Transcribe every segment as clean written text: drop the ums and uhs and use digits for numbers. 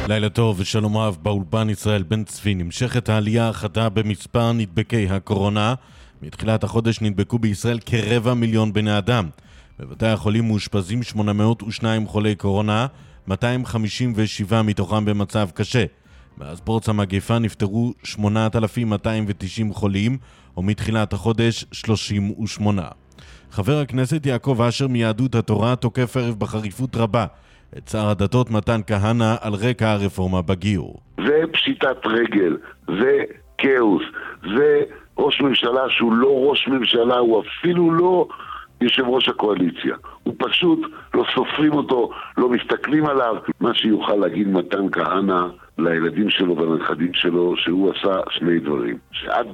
לילה טוב ושלום רב. באולפן ישראל בן צבי. נמשכת העלייה החדה במספר נדבקי הקורונה. מתחילת החודש נדבקו בישראל כ250,000 בני אדם. בבתי החולים מאושפזים 802 חולי קורונה, 257 מתוכם במצב קשה. מאז פרוץ המגפה נפטרו 8,290 חולים, ומתחילת החודש 38. חבר הכנסת יעקב אשר מיהדות התורה תוקף ערב בחריפות רבה את שר הדתות מתן כהנא על רקע הרפורמה בגיור. זה פשיטת רגל, זה כאוס, זה ראש ממשלה שהוא לא ראש ממשלה, הוא אפילו לא יושב ראש הקואליציה. הוא פשוט לא סופרים אותו, לא מסתכלים עליו. מה שיוכל להגיד מתן כהנא לילדים שלו ולנכדים שלו, שהוא עשה שני דברים. שעד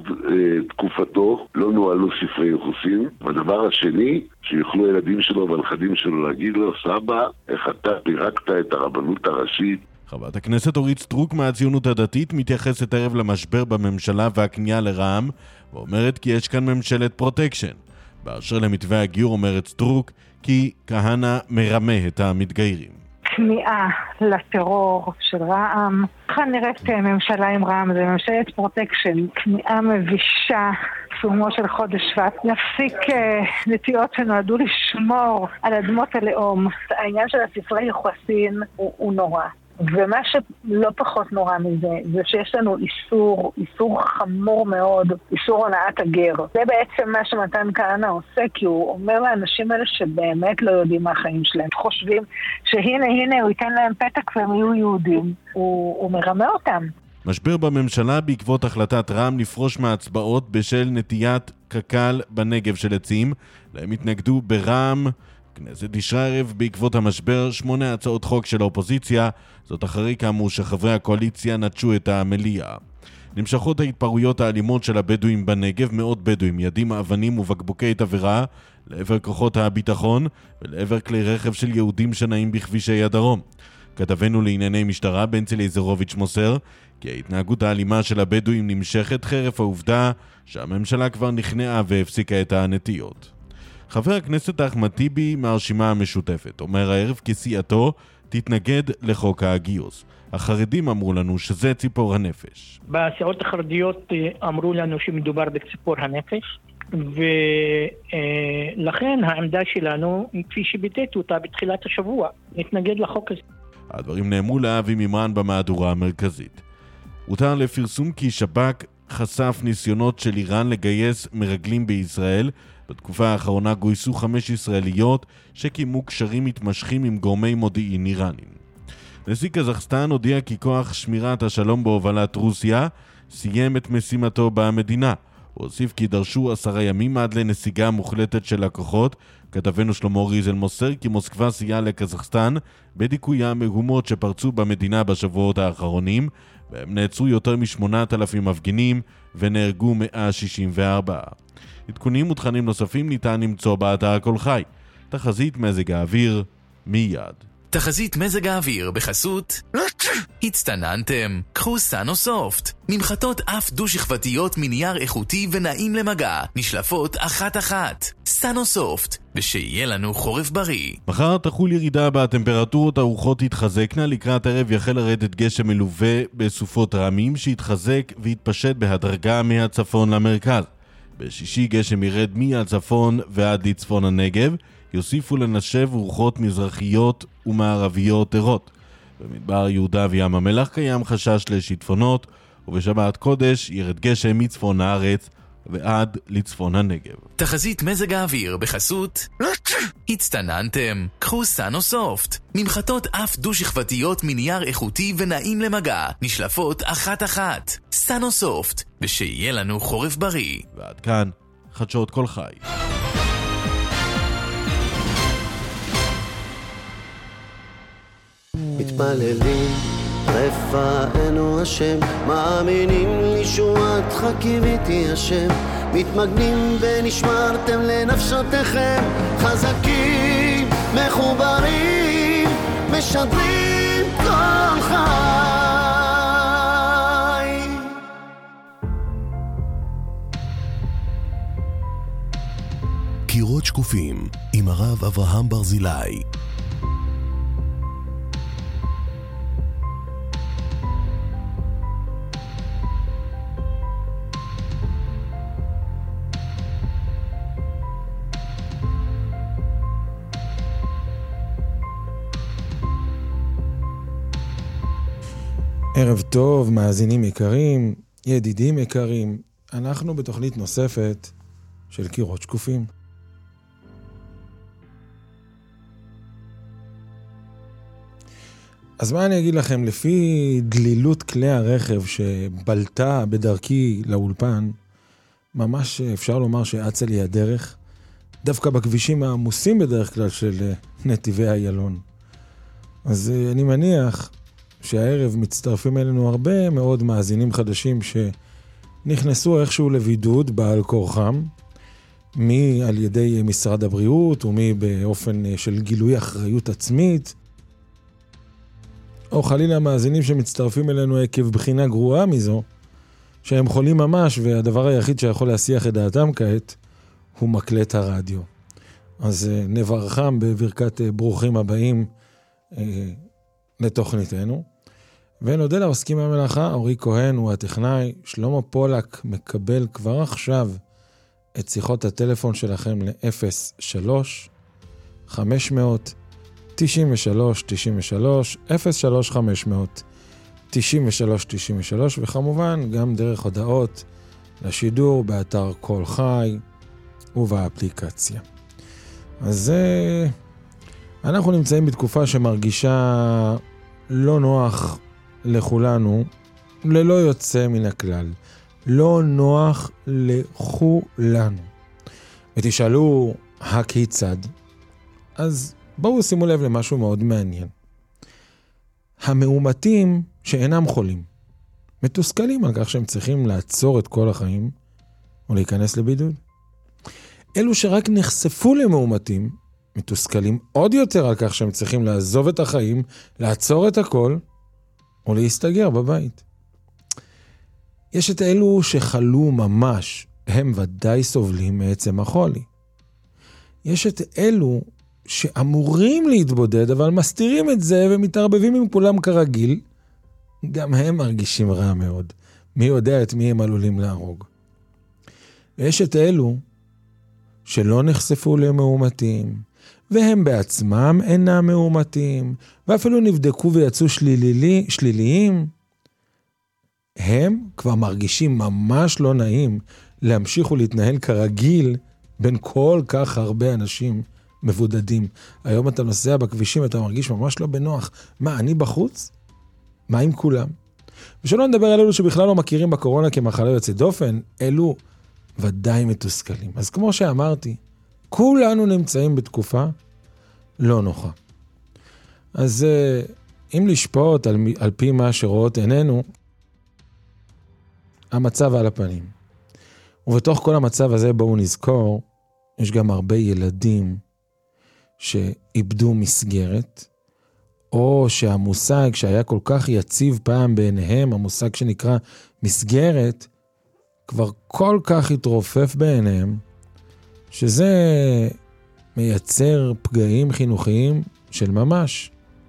תקופתו לא נועלו ספרי יוחסין, והדבר השני, שיוכלו הילדים שלו והנכדים שלו להגיד לו, סבא, איך אתה פירקת את הרבנות הראשית. חברת הכנסת אורית סטרוק מהציונות הדתית מתייחסת ערב למשבר בממשלה והכניעה לרע"מ, ואומרת כי יש כאן ממשלת פרוטקשן. באשר למתווה הגיור אומרת סטרוק כי כהנא מרמה את המתגיירים. כניעה לטרור של רע"מ. כאן נראית ממשלה עם רע"מ, זה ממשלת פרוטקשן, כניעה מבישה, סיומו של חודש שבט, להפסיק נטיעות שנועדו לשמור על אדמות הלאום. העניין של הספרי יוחסין הוא נורא. ומה שלא פחות נורא מזה, זה שיש לנו איסור חמור מאוד, איסור הונאת הגר. זה בעצם מה שמתן כהנא עושה, כי הוא אומר לאנשים האלה שבאמת לא יודעים מה החיים שלהם. חושבים שהנה הוא ייתן להם פתק והם יהיו יהודים. הוא מרמה אותם. משבר בממשלה בעקבות החלטת רע"מ לפרוש מההצבעות בשל נטיית קק"ל בנגב של עצים. להם התנגדו ברע"מ. הכנסת אישרה ערב בעקבות המשבר 8 הצעות חוק של האופוזיציה, זאת אחרי כאמור שחברי הקואליציה נטשו את המליאה. נמשכות ההתפרעויות האלימות של הבדואים בנגב, מאות בדואים ידים אבנים ובקבוקי תבערה לעבר כוחות הביטחון ולעבר כלי רכב של יהודים שנעים בכבישי הדרום. כתבנו לענייני משטרה בנצי ליזרוביץ' מוסר כי ההתנהגות האלימה של הבדואים נמשכת חרף העובדה שהממשלה כבר נכנעה והפסיקה את הנטיות. חבר הכנסת אחמד טיבי מהרשימה המשותפת אומר הערב כי סיעתו תתנגד לחוק הגיוס. החרדים אמרו לנו שזה ציפור הנפש. בסיעות החרדיות אמרו לנו שמדובר בציפור הנפש, ולכן העמדה שלנו כפי שביטאתי אותה בתחילת השבוע, נתנגד לחוק הזה. הדברים נאמרו לאבי מימרן במהדורה המרכזית. הותר לפרסום כי שב"כ חשף ניסיונות של איראן לגייס מרגלים בישראל. בתקופה האחרונה גויסו 5 ישראליות שקיימו קשרים מתמשכים עם גורמי מודיעין איראנים. נשיא קזחסטן הודיע כי כוח שמירת השלום בהובלת רוסיה סיים את משימתו במדינה. הוא הוסיף כי דרשו 10 ימים עד לנסיגה מוחלטת של הכוחות. כתבנו שלמה ריזל מוסר כי מוסקבה סייעה לקזחסטן בדיכוי המהומות שפרצו במדינה בשבועות האחרונים, והם נעצרו יותר מ8,000 מפגינים ונהרגו 164. עדכונים ותכנים נוספים ניתן למצוא באתר כל חי. תחזית מזג האוויר מיד. תחזית מזג האוויר בחסות הצטננתם, קחו סאנוסופט, ממחטות אף דו-שכבתיות מנייר איכותי ונעים למגע, נשלפות אחת סאנוסופט, ושיהיה לנו חורף בריא. מחר תחול ירידה בטמפרטורות, הרוחות תתחזקנה, לקראת ערב יחל לרדת גשם מלווה בסופות רעמים שיתחזק ויתפשט בהדרגה מהצפון למרכז. בשישי גשם ירד מהצפון ועד לצפון הנגב, יוסיפו לנשב רוחות מזרחיות ומערביות ערות. במדבר יהודה וים המלח קיים חשש לשיטפונות, ובשבת קודש ירד גשם מצפון הארץ ועד לצפון הנגב. תחזית מזג האוויר בחסות הצטננתם, קחו סאנוסופט, ממחטות אף דו-שכבתיות מנייר איכותי ונעים למגע, נשלפות אחת סאנוסופט, ושיהיה לנו חורף בריא. ועד כאן חדשות כל חי. מתפללים רפאנו השם, מאמינים לישועתך קיוויתי השם, מתמגנים ונשמרתם לנפשותיכם, חזקים מחוברים משדרים כל חי. קירות שקופים עם הרב אברהם ברזילי. ערב טוב, מאזינים יקרים, ידידים יקרים, אנחנו בתוכנית נוספת של קירות שקופים. אז מה אני אגיד לכם, לפי דלילות כלי הרכב שבלטה בדרכי לאולפן, ממש אפשר לומר שאצה לי הדרך, דווקא בכבישים העמוסים בדרך כלל של נתיבי איילון. אז אני מניח שהערב מצטרפים אלינו הרבה מאוד מאזינים חדשים שנכנסו איכשהו לבידוד בעל כורחם, מי על ידי משרד הבריאות ומי באופן של גילוי אחריות עצמית, או חלילה מאזינים שמצטרפים אלינו עקב בחינה גרועה מזו, שהם חולים ממש והדבר היחיד שיכול להסיח את דעתם כעת הוא מקלט הרדיו. אז נברכם בברכת ברוכים הבאים לתוכניתנו. ונודה לעוסקים במלאכה, אורי כהן הוא הטכנאי, שלמה פולק מקבל כבר עכשיו את שיחות הטלפון שלכם ל-03-500-93-93, 03-500-93-93, וכמובן גם דרך הודעות לשידור באתר כל חי ובאפליקציה. אז אנחנו נמצאים בתקופה שמרגישה לא נוח לכולנו, ללא יוצא מן הכלל. לא נוח לכולנו. ותשאלו, הכיצד? אז בואו שימו לב למשהו מאוד מעניין. המאומתים שאינם חולים, מתוסכלים על כך שהם צריכים לעצור את כל החיים ולהיכנס לבידוד. אלו שרק נחשפו למאומתים, מתוסכלים עוד יותר על כך שהם צריכים לעזוב את החיים, לעצור את הכל, או להסתגר בבית. יש את אלו שחלו ממש, הם ודאי סובלים מעצם החולי. יש את אלו שאמורים להתבודד, אבל מסתירים את זה ומתערבבים עם כולם כרגיל, גם הם מרגישים רע מאוד. מי יודע את מי הם עלולים להרוג. ויש את אלו שלא נחשפו למאומתים, והם בעצמם אינם מאומתים, ואפילו נבדקו ויצאו שליליים, הם כבר מרגישים ממש לא נעים להמשיך ולהתנהל כרגיל בין כל כך הרבה אנשים מבודדים. היום אתה נוסע בכבישים, אתה מרגיש ממש לא בנוח. מה, אני בחוץ? מה עם כולם? ושלא נדבר על אלו שבכלל לא מכירים בקורונה כמחלה יוצאת דופן, אלו ודאי מתוסכלים. אז כמו שאמרתי, כולנו נמצאים בתקופה לא נוחה. אז אם לשפוט על פי מה שרואות עינינו, המצב על הפנים. ובתוך כל המצב הזה בואו נזכור, יש גם הרבה ילדים שאיבדו מסגרת, או שהמושג שהיה כל כך יציב פעם בעיניהם, המושג שנקרא מסגרת, כבר כל כך התרופף בעיניהם, שזה מייצר פגעים חינוכיים של ממש.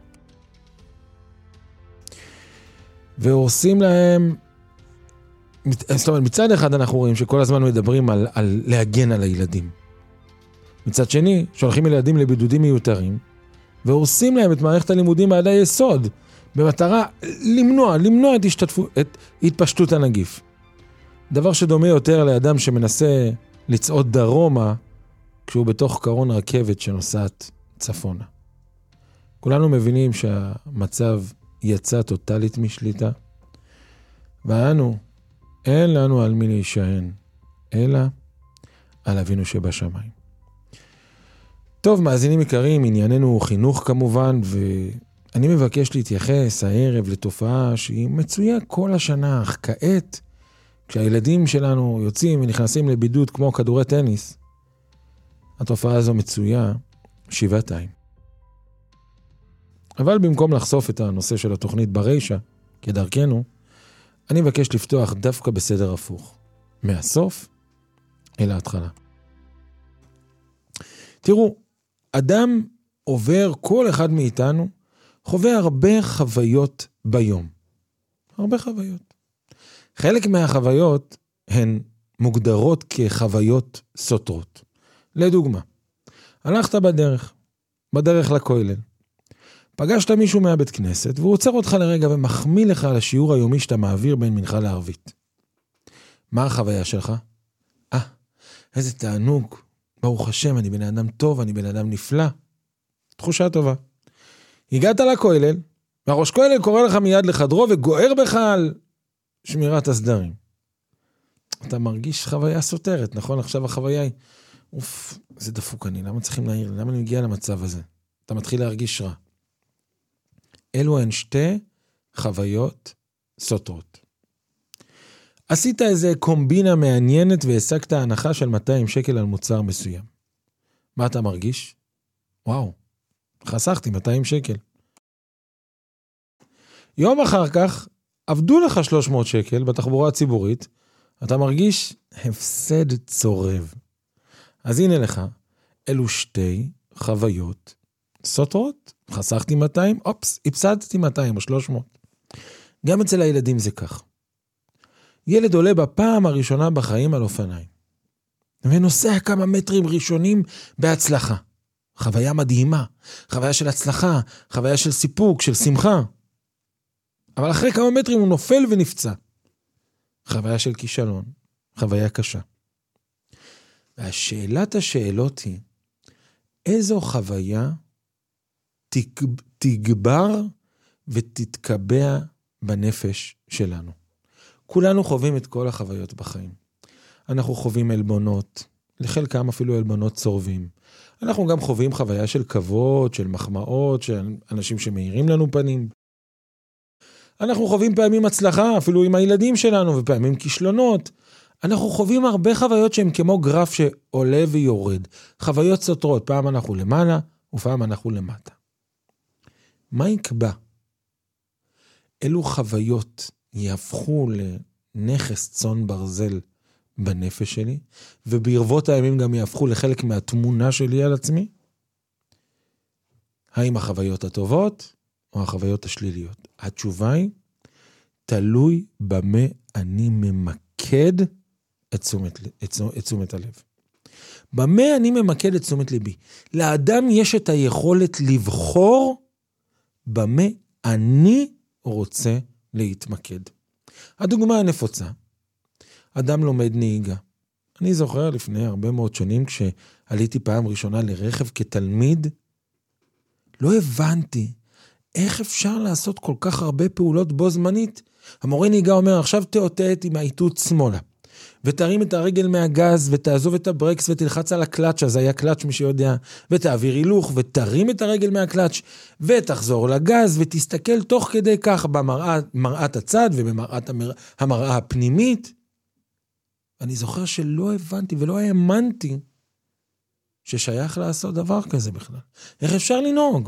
והורסים להם, זאת אומרת, מצד אחד אנחנו רואים שכל הזמן מדברים על להגן על הילדים. מצד שני, שולחים ילדים לבידודים מיותרים, והורסים להם את מערכת הלימודים עד היסוד, במטרה למנוע את התפשטות הנגיף. דבר שדומה יותר לאדם שמנסה לצעוד דרומה, כשהוא בתוך קרון רכבת שנוסעת צפונה. כולנו מבינים שהמצב יצא טוטלית משליטה, ואנו, אין לנו על מי להישען, אלא על אבינו שבשמיים. טוב, מאזינים יקרים, ענייננו חינוך כמובן, ואני מבקש להתייחס הערב לתופעה שהיא מצויה כל השנה, אך כעת, כשהילדים שלנו יוצאים ונכנסים לבידוד כמו כדורי טניס, התופעה הזו מצויה שבעתיים. אבל במקום לחשוף את הנושא של התוכנית ברישה, כדרכנו, אני מבקש לפתוח דווקא בסדר הפוך, מהסוף אל ההתחלה. תראו, אדם עובר, כל אחד מאיתנו, חווה הרבה חוויות ביום. הרבה חוויות. חלק מהחוויות הן מוגדרות כחוויות סותרות. לדוגמה, הלכת בדרך לכולל. פגשת מישהו מהבית כנסת, והוא עוצר אותך לרגע ומחמיא לך על השיעור היומי שאתה מעביר בין מנחה לערבית. מה החוויה שלך? איזה תענוג. ברוך השם, אני בן אדם טוב, אני בן אדם נפלא. תחושה טובה. הגעת לכולל, והראש כולל קורא לך מיד לחדרו וגוער בך על שמירת הסדרים. אתה מרגיש חוויה סותרת, נכון? עכשיו החוויה היא, זה דפוק אני, למה צריכים להעיר? למה אני מגיע למצב הזה? אתה מתחיל להרגיש רע. אלו הן שתי חוויות סותרות. עשית איזה קומבינה מעניינת והשגת הנחה של 200 שקל על מוצר מסוים. מה אתה מרגיש? וואו, חסכתי 200 שקל. יום אחר כך, עבדו לך 300 שקל בתחבורה הציבורית, אתה מרגיש הפסד צורב. אז הנה לך, אלו שתי חוויות סותרות. חסכתי 200, הפסדתי 200 או 300. גם אצל הילדים זה כך. ילד עולה בפעם הראשונה בחיים על אופניים, ונוסע כמה מטרים ראשונים בהצלחה. חוויה מדהימה, חוויה של הצלחה, חוויה של סיפוק, של שמחה. אבל אחרי כמה מטרים הוא נופל ונפצע. חוויה של כישלון, חוויה קשה. והשאלת השאלות היא, איזו חוויה תגבר ותתקבע בנפש שלנו? כולנו חווים את כל החוויות בחיים. אנחנו חווים אלבונות, לחלקם אפילו אלבונות צורבים. אנחנו גם חווים חוויה של כבוד, של מחמאות, של אנשים שמאירים לנו פנים. אנחנו חווים פעמים הצלחה, אפילו עם הילדים שלנו, ופעמים כישלונות. אנחנו חווים הרבה חוויות שהן כמו גרף שעולה ויורד. חוויות סותרות, פעם אנחנו למעלה, ופעם אנחנו למטה. מה יקבע? אילו חוויות יהפכו לנכס צאן ברזל בנפש שלי, וברבות הימים גם יהפכו לחלק מהתמונה שלי על עצמי? האם החוויות הטובות או החוויות השליליות? התשובה היא, תלוי במה אני ממקד את תשומת הלב. במה אני ממקד את תשומת ליבי? לאדם יש את היכולת לבחור במה אני רוצה להתמקד. הדוגמה הנפוצה, אדם לומד נהיגה. אני זוכר לפני הרבה מאוד שנים, כשעליתי פעם ראשונה לרכב כתלמיד, לא הבנתי איך אפשר לעשות כל כך הרבה פעולות בו זמנית. המורה נהיגה אומר, עכשיו תאותת עם העיתות שמאלה, ותרים את הרגל מהגז, ותעזוב את הברקס, ותלחץ על הקלאץ', אז היה קלאץ' מי שיודע, ותעביר הילוך, ותרים את הרגל מהקלאץ', ותחזור לגז, ותסתכל תוך כדי כך במראת הצד, ובמראת המראה הפנימית. אני זוכר שלא הבנתי ולא האמנתי ששייך לעשות דבר כזה בכלל. איך אפשר לנהוג?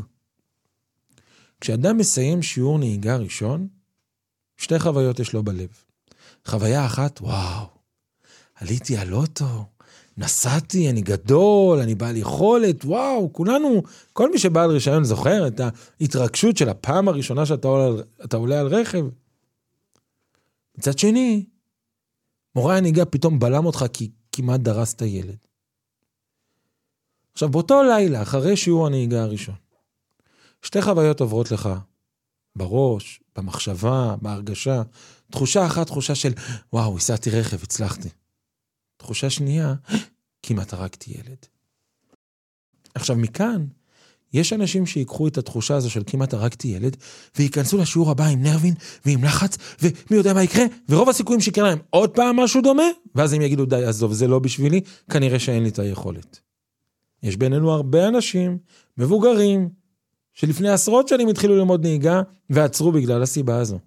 כשאדם מסיים שיעור נהיגה ראשון, שתי חוויות יש לו בלב. חוויה אחת, וואו, עליתי על אוטו, נסעתי, אני גדול, אני בעל יכולת, וואו, כולנו, כל מי שבעל רישיון זוכר את ההתרגשות של הפעם הראשונה שאתה עולה על רכב. מצד שני, מורה הנהיגה פתאום בלם אותך כי כמעט דרסת ילד. עכשיו, באותו לילה, אחרי שיעור הנהיגה הראשון, שתי חוויות עוברות לך בראש, במחשבה, בהרגשה. תחושה אחת, תחושה של, וואו, הסעתי רכב, הצלחתי. תחושה שנייה, כמעט הרגתי ילד. עכשיו, מכאן, יש אנשים שיקחו את התחושה הזו של כמעט הרגתי ילד, וייכנסו לשיעור הבא עם נרבין, ועם לחץ, ומי יודע מה יקרה, ורוב הסיכויים שיקרה להם עוד פעם משהו דומה, ואז הם יגידו, די, עזוב, זה לא בשבילי, כנראה שאין לי את היכולת. יש בינינו הרבה אנשים, מבוגרים, שלפני עשרות שנים התחילו ללמוד נהיגה, ועצרו בגלל הסיבה הזו.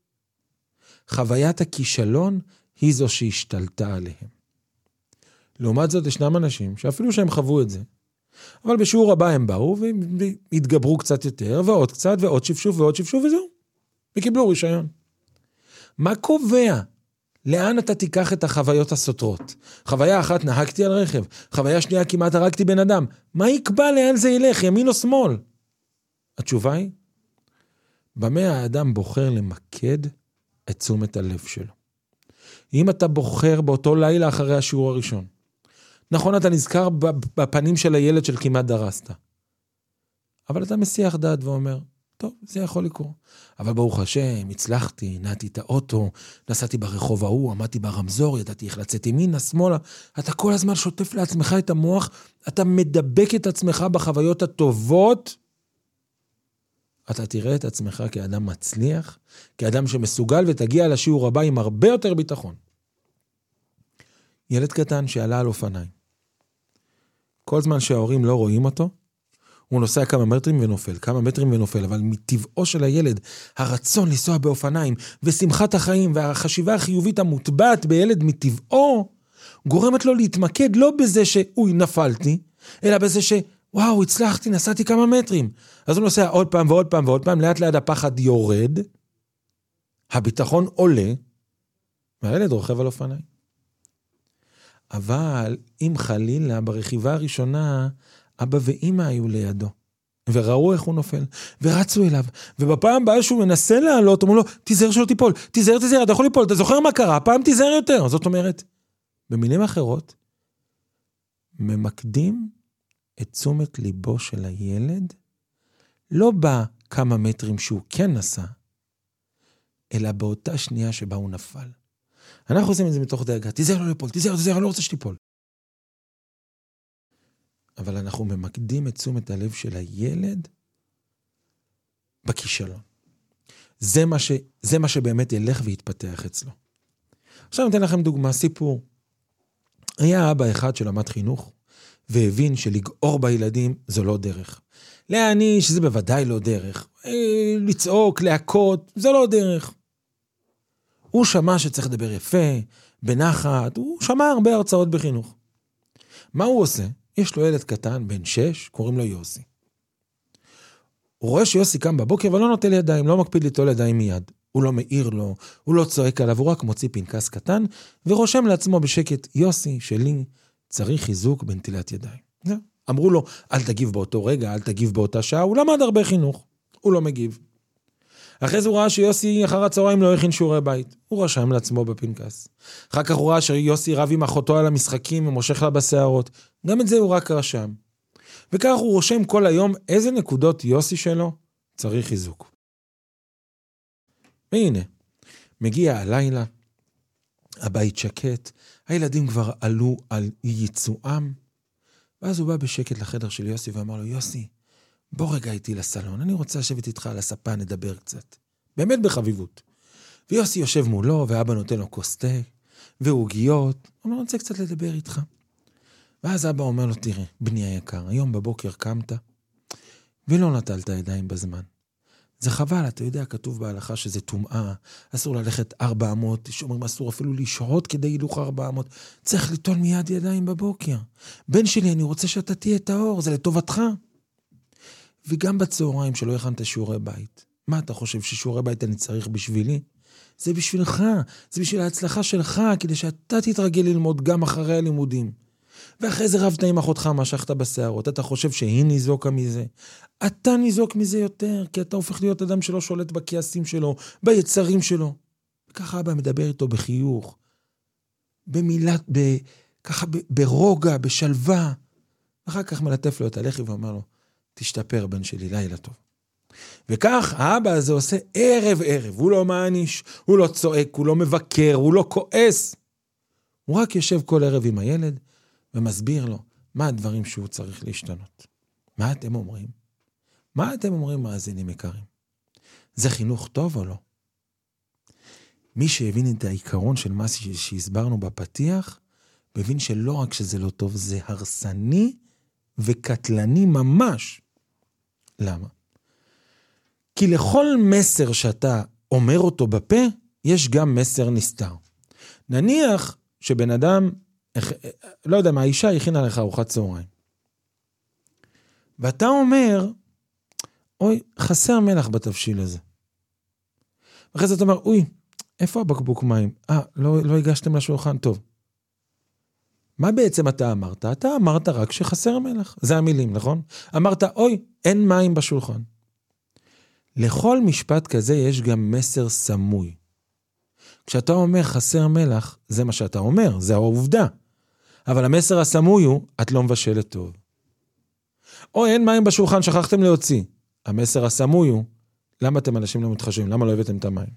חוויית הכישלון היא זו שהשתלטה עליהם. לעומת זאת, ישנם אנשים שאפילו שהם חוו את זה, אבל בשיעור הבא הם באו והתגברו קצת יותר, ועוד קצת, ועוד שפשוף, ועוד שפשוף, וזהו. וקיבלו רישיון. מה קובע? לאן אתה תיקח את החוויות הסותרות? חוויה אחת, נהגתי על רכב. חוויה שנייה, כמעט הרגתי בן אדם. מה יקבע לאן זה ילך, ימין או שמאל? התשובה היא, במה האדם בוחר למקד את תשומת הלב שלו. אם אתה בוחר באותו לילה אחרי השיעור הראשון, נכון, אתה נזכר בפנים של הילד של כמעט דרסת. אבל אתה מסיח דעת ואומר, טוב, זה יכול לקרות. אבל ברוך השם, הצלחתי, נעתי את האוטו, נסעתי ברחוב ההוא, עמדתי ברמזור, ידעתי איך לצאת ימינה, שמאלה. אתה כל הזמן שוטף לעצמך את המוח, אתה מדבק את עצמך בחוויות הטובות, אתה תראה את עצמך כאדם מצליח, כאדם שמסוגל ותגיע לשיעור הבא עם הרבה יותר ביטחון. ילד קטן שעלה על אופניים. כל זמן שההורים לא רואים אותו, הוא נוסע כמה מטרים ונופל, אבל מטבעו של הילד, הרצון לנסוע באופניים, ושמחת החיים, והחשיבה החיובית המוטבעת בילד מטבעו, גורמת לו להתמקד לא בזה שאוי נפלתי, אלא בזה שוואו הצלחתי, נסעתי כמה מטרים. אז הוא נוסע עוד פעם ועוד פעם ועוד פעם, לאט לאט הפחד יורד, הביטחון עולה, והילד רוכב על אופניים. אבל אם חלילה ברכיבה הראשונה, אבא ואמא היו לידו, וראו איך הוא נופל, ורצו אליו, ובפעם הבאה שהוא מנסה לעלות, אמרו לו, תיזהר שלא תיפול, תיזהר, אתה יכול ליפול, אתה זוכר מה קרה, הפעם תיזהר יותר. זאת אומרת, במילים אחרות, ממקדים את תשומת ליבו של הילד, לא בכמה מטרים שהוא כן נסע, אלא באותה שנייה שבה הוא נפל. אנחנו עושים את זה מתוך דאגה, תיזהר לא ליפול, תיזהר, אני לא רוצה שתיפול. אבל אנחנו ממקדים את תשומת הלב של הילד בכישלון. זה מה שבאמת ילך ויתפתח אצלו. עכשיו אני אתן לכם דוגמה, סיפור. היה אבא אחד שלמד חינוך, והבין שלגעור בילדים זו לא דרך. להעניש זה בוודאי לא דרך. לצעוק, להכות, זו לא דרך. הוא שמע שצריך לדבר יפה, בנחת, הוא שמע הרבה הרצאות בחינוך. מה הוא עושה? יש לו ילד קטן, בן 6, קוראים לו יוסי. הוא רואה שיוסי קם בבוקר, אבל לא נוטל ידיים, לא מקפיד ליטול ידיים מיד. הוא לא מעיר לו, הוא לא צועק עליו, הוא רק מוציא פנקס קטן, ורושם לעצמו בשקט, יוסי שלי צריך חיזוק בנטילת ידיים. אמרו לו, אל תגיב באותו רגע, אל תגיב באותה שעה, הוא למד הרבה חינוך, הוא לא מגיב. אחרי זה הוא ראה שיוסי אחר הצהריים לא הכין שיעורי בית. הוא רשם לעצמו בפנקס. אחר כך הוא ראה שיוסי רב עם אחותו על המשחקים ומושך לה בשערות. גם את זה הוא רק רשם. וכך הוא רושם כל היום איזה נקודות יוסי שלו צריך חיזוק. והנה, מגיע הלילה, הבית שקט, הילדים כבר עלו על ייצואם, ואז הוא בא בשקט לחדר של יוסי ואמר לו, יוסי, בוא רגע איתי לסלון, אני רוצה לשבת איתך על הספה, נדבר קצת. באמת בחביבות. ויוסי יושב מולו, ואבא נותן לו כוס תה, ועוגיות, הוא אומר, אני רוצה קצת לדבר איתך. ואז אבא אומר לו, תראה, בני היקר, היום בבוקר קמת, ולא נטלת ידיים בזמן. זה חבל, אתה יודע, כתוב בהלכה שזה טומאה, אסור ללכת 400, שאומרים אסור אפילו לשהות כדי הילוך 400, צריך ליטול מיד ידיים בבוקר. בן שלי, אני רוצה שאתה תהיה את האור, זה לטובתך. וגם בצהריים שלא הכנת שיעורי בית. מה אתה חושב ששיעורי בית אני צריך בשבילי? זה בשבילך, זה בשביל ההצלחה שלך, כדי שאתה תתרגל ללמוד גם אחרי הלימודים. ואחרי זה רבת עם אחותך, משכת בשערות, אתה חושב שהיא ניזוקה מזה. אתה ניזוק מזה יותר, כי אתה הופך להיות אדם שלא שולט בכעסים שלו, ביצרים שלו. וככה אבא מדבר איתו בחיוך, ככה ברוגע, בשלווה. אחר כך מלטף לו את הלחי ואומר לו, תשתפר בן שלי, לילה טוב. וכך האבא הזה עושה ערב, הוא לא מעניש, הוא לא צועק, הוא לא מבקר, הוא לא כועס. הוא רק יושב כל ערב עם הילד, ומסביר לו מה הדברים שהוא צריך להשתנות. מה אתם אומרים? מה אתם אומרים, מאזינים יקרים? זה חינוך טוב או לא? מי שהבין את העיקרון של מה שהסברנו בפתיח, מבין שלא רק שזה לא טוב, זה הרסני וקטלני ממש. למה? כי לכל מסר שאתה אומר אותו בפה, יש גם מסר נסתר. נניח שבן אדם, לא יודע מה, האישה הכינה לך ארוחת צהריים. ואתה אומר, אוי, חסר מלח בתבשיל הזה. ואחרי זה אתה אומר, אוי, איפה הבקבוק מים? לא הגשתם לשולחן, טוב. מה בעצם אתה אמרת? אתה אמרת רק שחסר מלח. זה המילים, נכון? אמרת, אוי, אין מים בשולחן. לכל משפט כזה יש גם מסר סמוי. כשאתה אומר חסר מלח, זה מה שאתה אומר, זה העובדה. אבל המסר הסמוי הוא, את לא מבשלת טוב. או אין מים בשולחן, שכחתם להוציא. המסר הסמוי הוא, למה אתם אנשים לא מתחשבים? למה לא הבאתם את המים?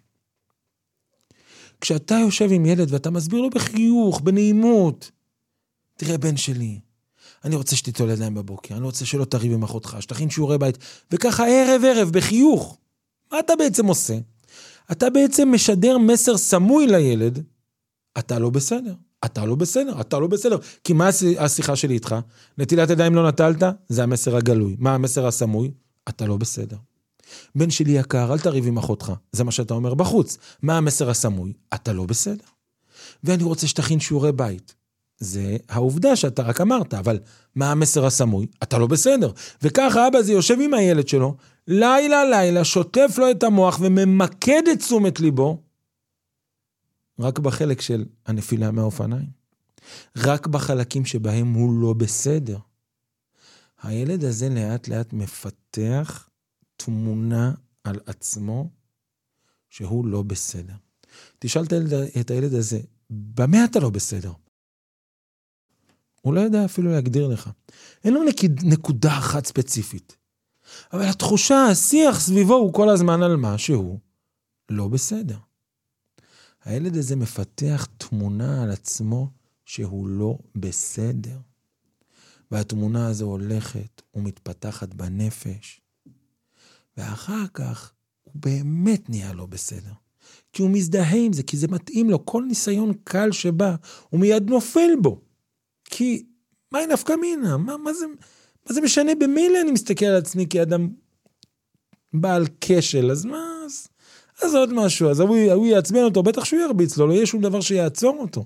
כשאתה יושב עם ילד ואתה מסביר לו בחיוך, בנעימות, תראה בן שלי, אני רוצה שתתולד להם בבוקר, אני רוצה שלא תריב עם אחותך, שתכין שיעורי בית, וככה ערב בחיוך. מה אתה בעצם עושה? אתה בעצם משדר מסר סמוי לילד, אתה לא בסדר, אתה לא בסדר, אתה לא בסדר. כי מה השיחה שלי איתך? נטילת ידיים לא נטלת? זה המסר הגלוי. מה המסר הסמוי? אתה לא בסדר. בן שלי יקר, אל תריב עם אחותך. זה מה שאתה אומר בחוץ. מה המסר הסמוי? אתה לא בסדר. ואני רוצה שתכין שיעורי בית. זה העובדה שאתה רק אמרת, אבל מה המסר הסמוי? אתה לא בסדר. וככה אבא זה יושב עם הילד שלו, לילה, שוטף לו את המוח וממקד את תשומת ליבו, רק בחלק של הנפילה מהאופניים. רק בחלקים שבהם הוא לא בסדר. הילד הזה לאט מפתח תמונה על עצמו שהוא לא בסדר. תשאל את הילד הזה, במה אתה לא בסדר? הוא לא יודע אפילו להגדיר לך. אין לו נקודה אחת ספציפית. אבל התחושה, השיח סביבו הוא כל הזמן על מה שהוא לא בסדר. הילד הזה מפתח תמונה על עצמו שהוא לא בסדר. והתמונה הזו הולכת ומתפתחת בנפש. ואחר כך הוא באמת נהיה לא בסדר. כי הוא מזדהה עם זה, כי זה מתאים לו. כל ניסיון קל שבא, הוא מיד נופל בו. כי מה היא נפקא מינה? מה זה משנה? במילא אני מסתכל על עצמי כאדם בעל כשל, אז מה? אז עוד משהו, אז הוא יעצבן אותו, בטח שהוא ירביץ לו, לא יהיה שום דבר שיעצור אותו.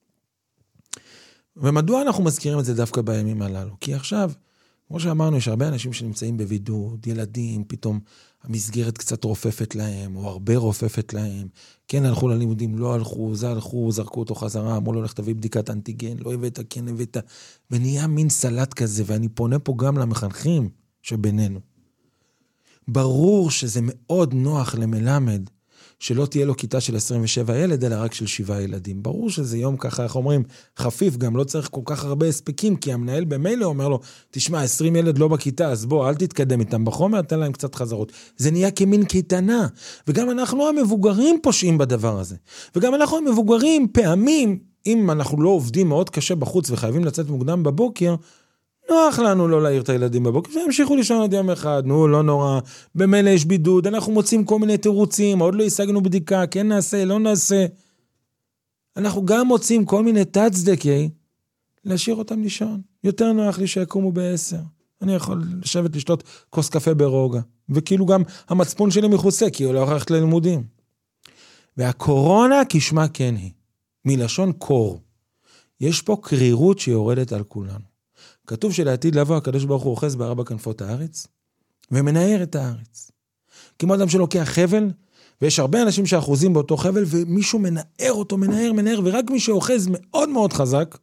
ומדוע אנחנו מזכירים את זה דווקא בימים הללו? כי עכשיו, כמו שאמרנו, יש הרבה אנשים שנמצאים בבידוד, ילדים, פתאום המסגרת קצת רופפת להם, או הרבה רופפת להם, כן הלכו ללימודים, לא הלכו, זרקו אותו חזרה, אמרו לו, הולך תביא בדיקת אנטיגן, לא הבאת, כן הבאת, ונהיה מין סלט כזה, ואני פונה פה גם למחנכים שבינינו. ברור שזה מאוד נוח למלמד, שלא תהיה לו כיתה של 27 ילד, אלא רק של 7 ילדים. ברור שזה יום ככה, איך אומרים, חפיף, גם לא צריך כל כך הרבה הספקים, כי המנהל במילא אומר לו, תשמע, 20 ילד לא בכיתה, אז בוא, אל תתקדם איתם בחומר, תן להם קצת חזרות. זה נהיה כמין קייטנה, וגם אנחנו המבוגרים פושעים בדבר הזה. וגם אנחנו המבוגרים, פעמים, אם אנחנו לא עובדים מאוד קשה בחוץ, וחייבים לצאת מוקדם בבוקר, נוח לנו לא להעיר את הילדים בבוקר, והמשיכו לישון עד יום אחד, לא נורא, במילא יש בידוד, אנחנו מוצאים כל מיני תירוצים, עוד לא השגנו בדיקה, כן נעשה, לא נעשה. אנחנו גם מוצאים כל מיני תצדקי, להשאיר אותם לישון. יותר נוח לי שיקומו ב10. אני יכול לשבת לשתות כוס קפה ברוגע, וכאילו גם המצפון שלי מחוסה, כי הוא לא הולכת ללימודים. והקורונה כשמה כן היא, מלשון קור. יש פה קרירות שיורדת על כולנו. כתוב שלעתיד לבוא הקדוש ברוך הוא אוחז בארבע כנפות הארץ, ומנער את הארץ. כמו אדם שלוקח חבל, ויש הרבה אנשים שאחוזים באותו חבל, ומישהו מנער אותו, מנער, ורק מי שאוחז מאוד מאוד חזק,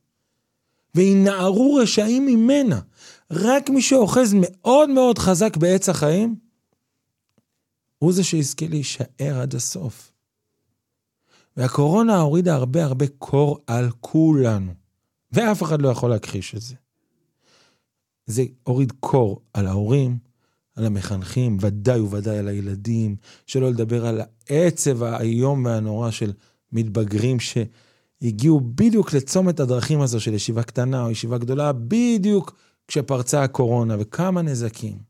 וינערו רשעים ממנה, רק מי שאוחז מאוד מאוד חזק בעץ החיים, הוא זה שיזכה להישאר עד הסוף. והקורונה הורידה הרבה קור על כולנו, ואף אחד לא יכול להכחיש את זה. זה הוריד קור על ההורים, על המחנכים, ודאי וודאי על הילדים, שלא לדבר על העצב היום והנורא של מתבגרים שהגיעו בדיוק לצומת הדרכים הזו של ישיבה קטנה או ישיבה גדולה, בדיוק כשפרצה הקורונה, וכמה נזקים.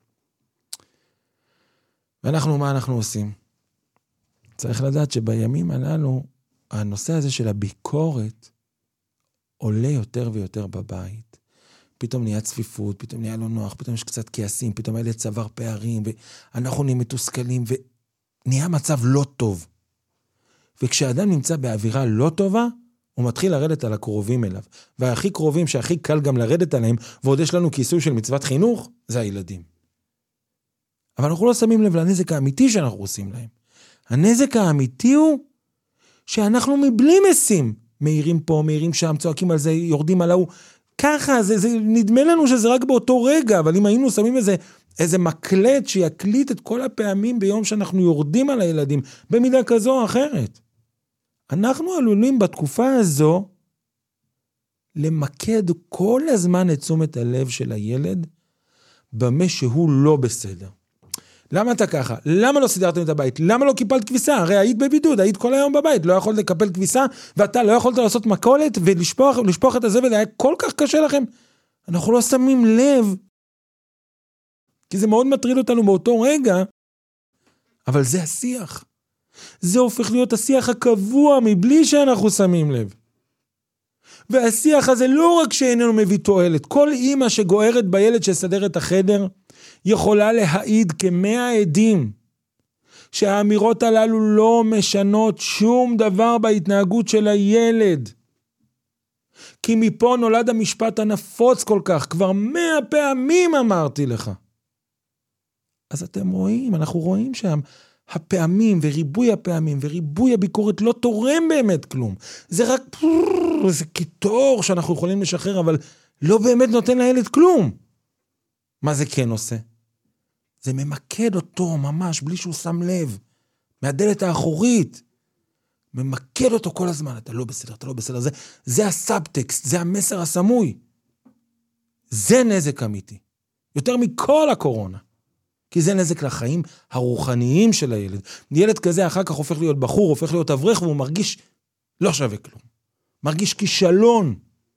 ואנחנו, מה אנחנו עושים? צריך לדעת שבימים הללו, הנושא הזה של הביקורת עולה יותר ויותר בבית. פתאום נהיה צפיפות, פתאום נהיה לא נוח, פתאום יש קצת כעסים, פתאום הילד צבר פערים, ואנחנו נהיה מתוסכלים, ונהיה מצב לא טוב. וכשאדם נמצא באווירה לא טובה, הוא מתחיל לרדת על הקרובים אליו. והכי קרובים, שהכי קל גם לרדת עליהם, ועוד יש לנו כיסוי של מצוות חינוך, זה הילדים. אבל אנחנו לא שמים לב לנזק האמיתי שאנחנו עושים להם. הנזק האמיתי הוא שאנחנו מבלי משים, מאירים פה, מאירים שם, צועקים על זה, יורדים על ההוא, ככה, זה נדמה לנו שזה רק באותו רגע, אבל אם היינו שמים איזה מקלט שיקליט את כל הפעמים ביום שאנחנו יורדים על הילדים, במידה כזו או אחרת. אנחנו עלולים בתקופה הזו למקד כל הזמן את תשומת הלב של הילד במה שהוא לא בסדר. למה אתה ככה? למה לא סידרתם את הבית? למה לא קיפלת כביסה? הרי היית בבידוד, היית כל היום בבית, לא יכולת לקפל כביסה, ואתה לא יכולת לעשות מכולת ולשפוך את הזבל, היה כל כך קשה לכם. אנחנו לא שמים לב, כי זה מאוד מטריד אותנו באותו רגע, אבל זה השיח. זה הופך להיות השיח הקבוע מבלי שאנחנו שמים לב. והשיח הזה לא רק שאיננו מביא תועלת, כל אמא שגוערת בילד שסדר את החדר, יכולה להעיד כ100 עדים, שהאמירות הללו לא משנות שום דבר בהתנהגות של הילד. כי מפה נולד המשפט הנפוץ כל כך, כבר 100 פעמים אמרתי לך. אז אתם רואים, אנחנו רואים שם, הפעמים וריבוי הפעמים וריבוי הביקורת לא תורם באמת כלום. זה רק זה קיטור שאנחנו יכולים לשחרר, אבל לא באמת נותן לילד כלום. מה זה כן עושה? זה ממקד אותו ממש בלי שהוא שם לב. מהדלת האחורית. ממקד אותו כל הזמן. אתה לא בסדר, אתה לא בסדר. זה הסאבטקסט, זה המסר הסמוי. זה נזק אמיתי. יותר מכל הקורונה. כי זה נזק לחיים הרוחניים של הילד. ילד כזה אחר כך הופך להיות בחור, הופך להיות אברך, והוא מרגיש לא שווה כלום. מרגיש כישלון.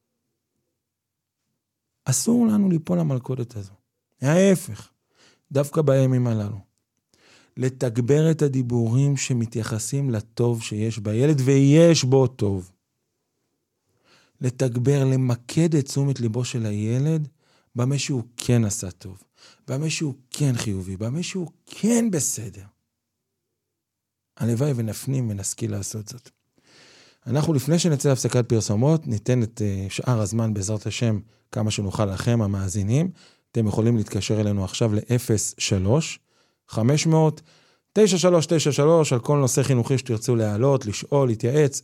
אסור לנו ליפול למלכודת הזו. ההפך, דווקא בימים הללו. לתגבר את הדיבורים שמתייחסים לטוב שיש בילד, ויש בו טוב. לתגבר, למקד את תשומת ליבו של הילד, במה שהוא כן עשה טוב. במה שהוא כן חיובי, במה שהוא כן בסדר. הלוואי ונפנים ונשכיל לעשות זאת. אנחנו לפני שנצא להפסקת פרסומות, ניתן את שאר הזמן בעזרת השם, כמה שנוכל לכם המאזינים. אתם יכולים להתקשר אלינו עכשיו ל-03-500-9393, על כל נושא חינוכי שתרצו להעלות, לשאול, להתייעץ,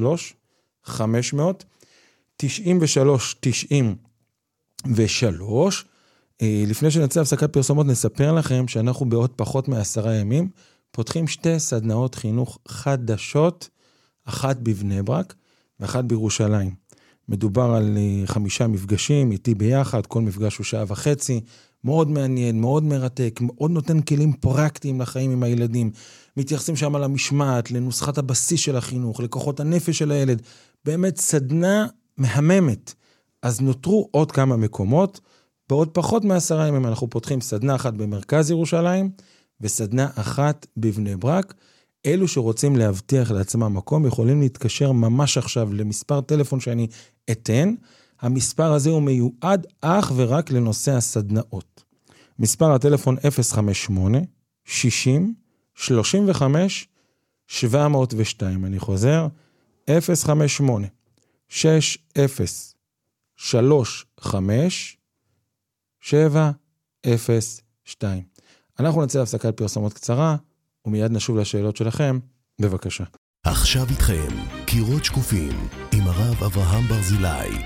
03-500-9393. לפני שנצא להפסקת פרסומות, נספר לכם שאנחנו בעוד פחות מ10 ימים, פותחים 2 סדנאות חינוך חדשות, אחת בבני ברק ואחת בירושלים. מדובר על 5 מפגשים, איתי ביחד, כל מפגש הוא 1.5 שעות, מאוד מעניין, מאוד מרתק, מאוד נותן כלים פרקטיים לחיים עם הילדים, מתייחסים שם על המשמעת, לנוסחת הבסיס של החינוך, לכוחות הנפש של הילד, באמת סדנה מהממת. אז נותרו עוד כמה מקומות, בעוד פחות מ10 ימים אנחנו פותחים סדנה אחת במרכז ירושלים, וסדנה אחת בבני ברק. אלו שרוצים להבטיח לעצמם מקום, יכולים להתקשר ממש עכשיו למספר טלפון שאני אתן. המספר הזה הוא מיועד אך ורק לנושא הסדנאות. מספר הטלפון 058-60-35-702. אני חוזר, 058-60-35-702. אנחנו נצא להפסקת פרסומות קצרה, ומיד נשוב לשאלות שלכם, בבקשה. עכשיו איתכם, קירות שקופים, עם הרב אברהם ברזילי.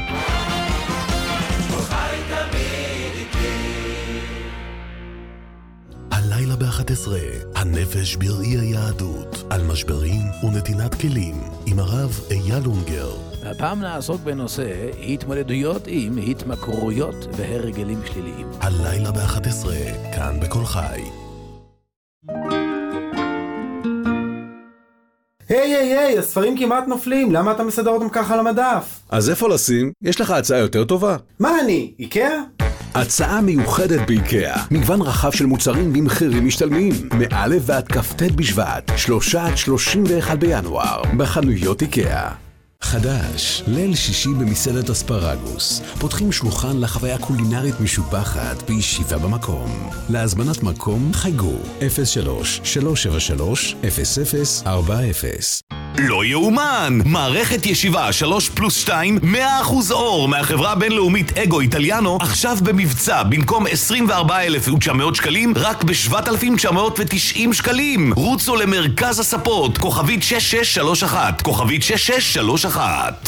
הלילה ב-11, הנפש בראי היהדות, על משברים ונתינת כלים, עם הרב אייל אונגר. הפעם נעסוק בנושא התמודדויות עם התמכרויות והרגלים שליליים. הלילה ב-11, כאן בכל חי. היי, הספרים כמעט נופלים, למה אתה מסדר אותם ככה על המדף? אז איפה לשים? יש לך הצעה יותר טובה. מה אני, איקאה? הצעה מיוחדת באיקאה, מגוון רחב של מוצרים במחירים משתלמים, מא' ועד כ"ט בשבט, 3 עד 31 בינואר, בחנויות איקאה. חדש, ליל שישי במסעדת אספרגוס. פותחים שולחן לחוויה קולינרית משובחת בישיבה במקום. להזמנת מקום חייגו 03-373-0040. לא יאומן! מערכת ישיבה 3+2 100% אור מהחברה הבינלאומית אגו איטליאנו עכשיו במבצע במקום 24,900 שקלים רק ב-7,990 שקלים. רוצו למרכז הספות כוכבית 6631 כוכבית 6631.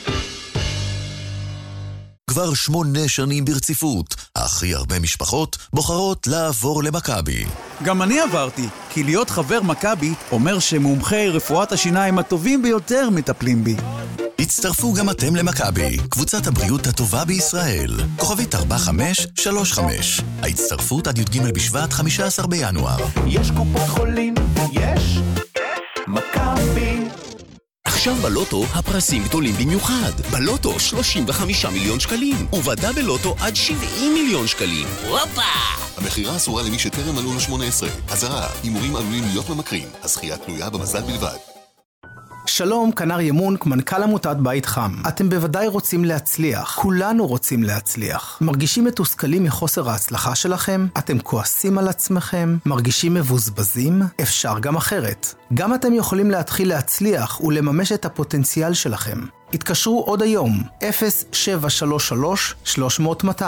כבר 8 שנים ברציפות, הכי הרבה משפחות בוחרות לעבור למכבי. גם אני עברתי, כי להיות חבר מכבי אומר שמומחי רפואת השיניים הטובים ביותר מטפלים בי. הצטרפו גם אתם למכבי, קבוצת הבריאות הטובה בישראל. כוכבית 4535. ההצטרפות עד י"ג בשבט 15 בינואר. יש קופות חולים, יש מכבי. עכשיו בלוטו הפרסים גדולים במיוחד. בלוטו 35 מיליון שקלים, ובדה בלוטו עד 70 מיליון שקלים. הופה! המחירה אסורה למי שטרם מלאו לו 18. אזהרה, הימורים עלולים להיות ממכרים. הזכייה תלויה במזל בלבד. שלום, כנר ימונק, מנכ"ל עמותת בית חם. אתם בוודאי רוצים להצליח. כולנו רוצים להצליח. מרגישים מתוסכלים מחוסר ההצלחה שלכם? אתם כועסים על עצמכם? מרגישים מבוזבזים? אפשר גם אחרת. גם אתם יכולים להתחיל להצליח ולממש את הפוטנציאל שלכם. התקשרו עוד היום, 0733-300-200.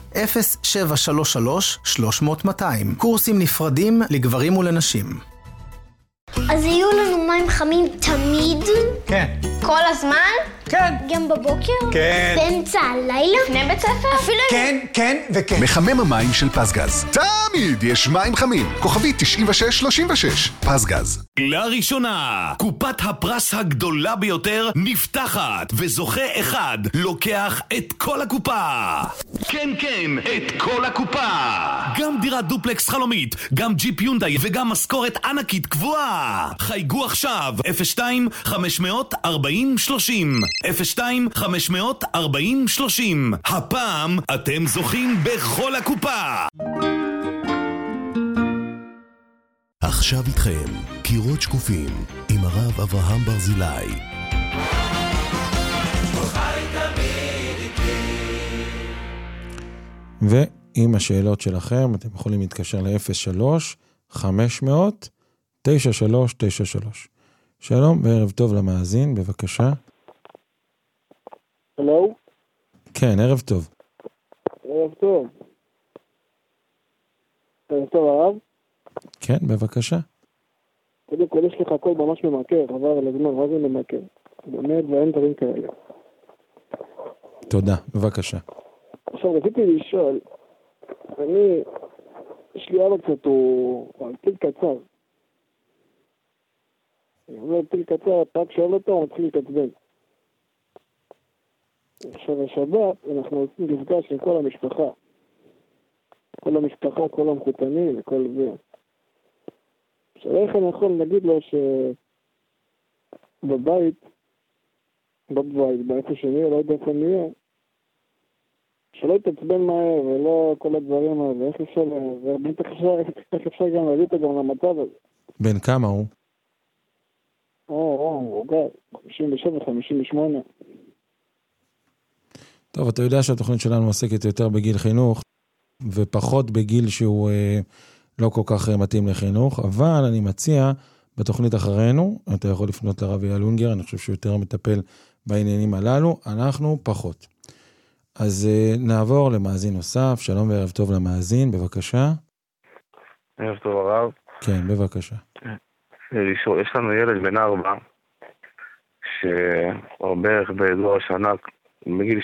0733-300-200. קורסים נפרדים לגברים ולנשים. אז יהיו לנו מים חמים תמיד? כן. כל הזמן? כן. גם בבוקר? כן. באמצע הלילה? לפני בית ספר? אפילו... כן, כן וכן. מחמם המים של פסגז. תמיד יש מים חמים. כוכבית 9636. פסגז. לראשונה, קופת הפרס הגדולה ביותר נפתחת, וזוכה אחד לוקח את כל הקופה. כן, כן, את כל הקופה. גם דירת דופלקס חלומית, גם ג'יפ יונדאי וגם משכורת ענקית קבועה. חייגו עכשיו 02-540-30 02-540-30. הפעם אתם זוכים בכל הקופה. עכשיו איתכם, קירות שקופים, עם הרב אברהם ברזילי. ועם השאלות שלכם, אתם יכולים להתקשר ל-03-500-9393. שלום וערב טוב למאזין, בבקשה. הלו? כן, ערב טוב. ערב טוב. ערב טוב הרב? כן, בבקשה. קודם כל יש לך הכל ממש ממכר, עבר על הזמן, מה זה ממכר? באמת, ואין דברים כאלה. תודה, בבקשה. עכשיו, רציתי לשאול, יש לי אבא קצת, הוא על טיל קצר. אני אומר טיל קצר, רק שואל אותו, הוא מתחיל להתעצבן. עכשיו, השבת, אנחנו עושים מפגש עם כל המשפחה. כל המשפחה, כל המחותנים וכל זה. עכשיו, איך אני יכול להגיד לו שבבית, באיפה שנהיה, לא יודע איפה נהיה, שלא יתעצבן מהר ולא כל הדברים האלה, איך אפשר גם להביא אותו גם למצב הזה. בן כמה הוא? הוא גר, 57, 58. טוב, אתה יודע שהתוכנית שלנו עוסקת יותר בגיל חינוך, ופחות בגיל שהוא לא כל כך מתאים לחינוך, אבל אני מציע, בתוכנית אחרינו, אתה יכול לפנות לרב אייל אונגר, אני חושב שהוא יותר מטפל בעניינים הללו, אנחנו פחות. אז נעבור למאזין נוסף, שלום וערב טוב למאזין, בבקשה. ערב טוב הרב. כן, בבקשה. יש לנו ילד בן 4, שהוא בערך באזור השנה, מגיל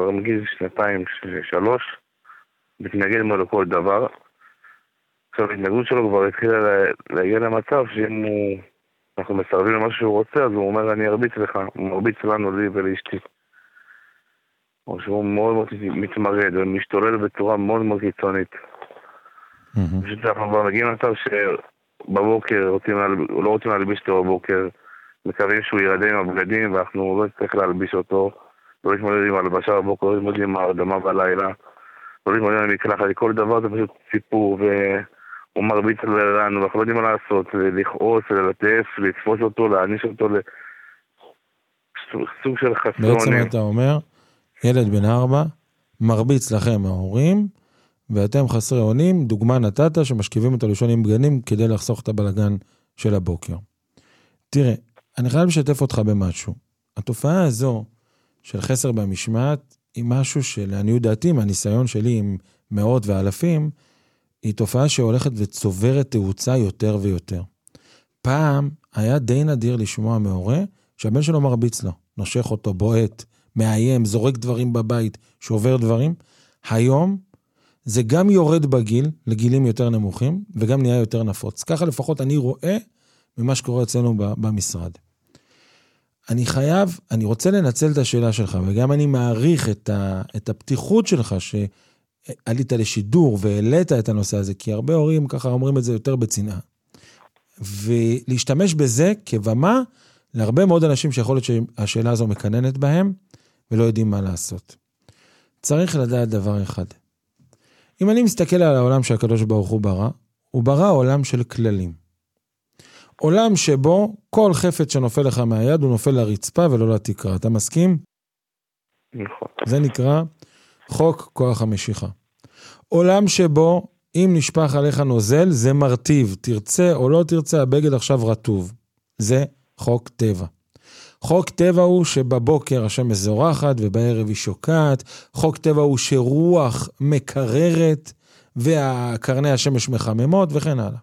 2-3, מתנגד לו לכל דבר. עכשיו, ההתנגדות שלו כבר התחילה להגיע למצב שאם אנחנו מסרבים למה שהוא רוצה, אז הוא אומר, אני ארביץ לך, הוא מרביץ לנו, לי ולאשתי. או שהוא מאוד מאוד מתמרד ומשתולל בצורה מאוד מאוד קיצונית. פשוט אנחנו כבר מגיעים למצב שבבוקר לא רוצים להלביש אותו בבוקר, מקווים שהוא ירדה עם הבגדים ואנחנו לא צריך להלביש אותו, לא להתמודד עם הלבשה בבוקר, לא להתמודד עם ההרדמה בלילה, לא להתמודד עם מקלחת, כל דבר זה פשוט סיפור והוא מרביץ לנו ואנחנו לא יודעים מה לעשות, לכעוס, ללטף, לתפוס אותו, להעניש אותו לסוג של חסון. בעצם אתה אומר, ילד בן 4 מרביץ לכם ההורים, ואתם חסרי אונים, דוגמה נתת שמשכיבים אותו לישון עם בגנים כדי לחסוך את הבלגן של הבוקר. תראה, אני חייב לשתף אותך במשהו. התופעה הזו של חסר במשמעת היא משהו שלעניות דעתי, מהניסיון שלי עם מאות ואלפים, היא תופעה שהולכת וצוברת תאוצה יותר ויותר. פעם היה די נדיר לשמוע מהורה שהבן שלו מרביץ לו, נושך אותו, בועט, מאיים, זורק דברים בבית, שובר דברים. היום זה גם יורד בגיל, לגילים יותר נמוכים, וגם נהיה יותר נפוץ. ככה לפחות אני רואה ממה שקורה אצלנו במשרד. אני רוצה לנצל את השאלה שלך, וגם אני מעריך את הפתיחות שלך, שעלית לשידור והעלית את הנושא הזה, כי הרבה הורים ככה אומרים את זה יותר בצנעה. ולהשתמש בזה כבמה, להרבה מאוד אנשים שיכול להיות שהשאלה הזו מקננת בהם, ולא יודעים מה לעשות. צריך לדעת דבר אחד. אם אני מסתכל על העולם שהקדוש ברוך הוא ברא, הוא ברא עולם של כללים. עולם שבו כל חפץ שנופל לך מהיד, הוא נופל לרצפה ולא לתקרה. אתה מסכים? נכון. זה נקרא חוק כוח המשיכה. עולם שבו אם נשפך עליך נוזל, זה מרטיב. תרצה או לא תרצה, הבגד עכשיו רטוב. זה חוק טבע. חוק טבע הוא שבבוקר השמש זורחת ובערב היא שוקעת. חוק טבע הוא שרוח מקררת והקרני השמש מחממות וכן הלאה.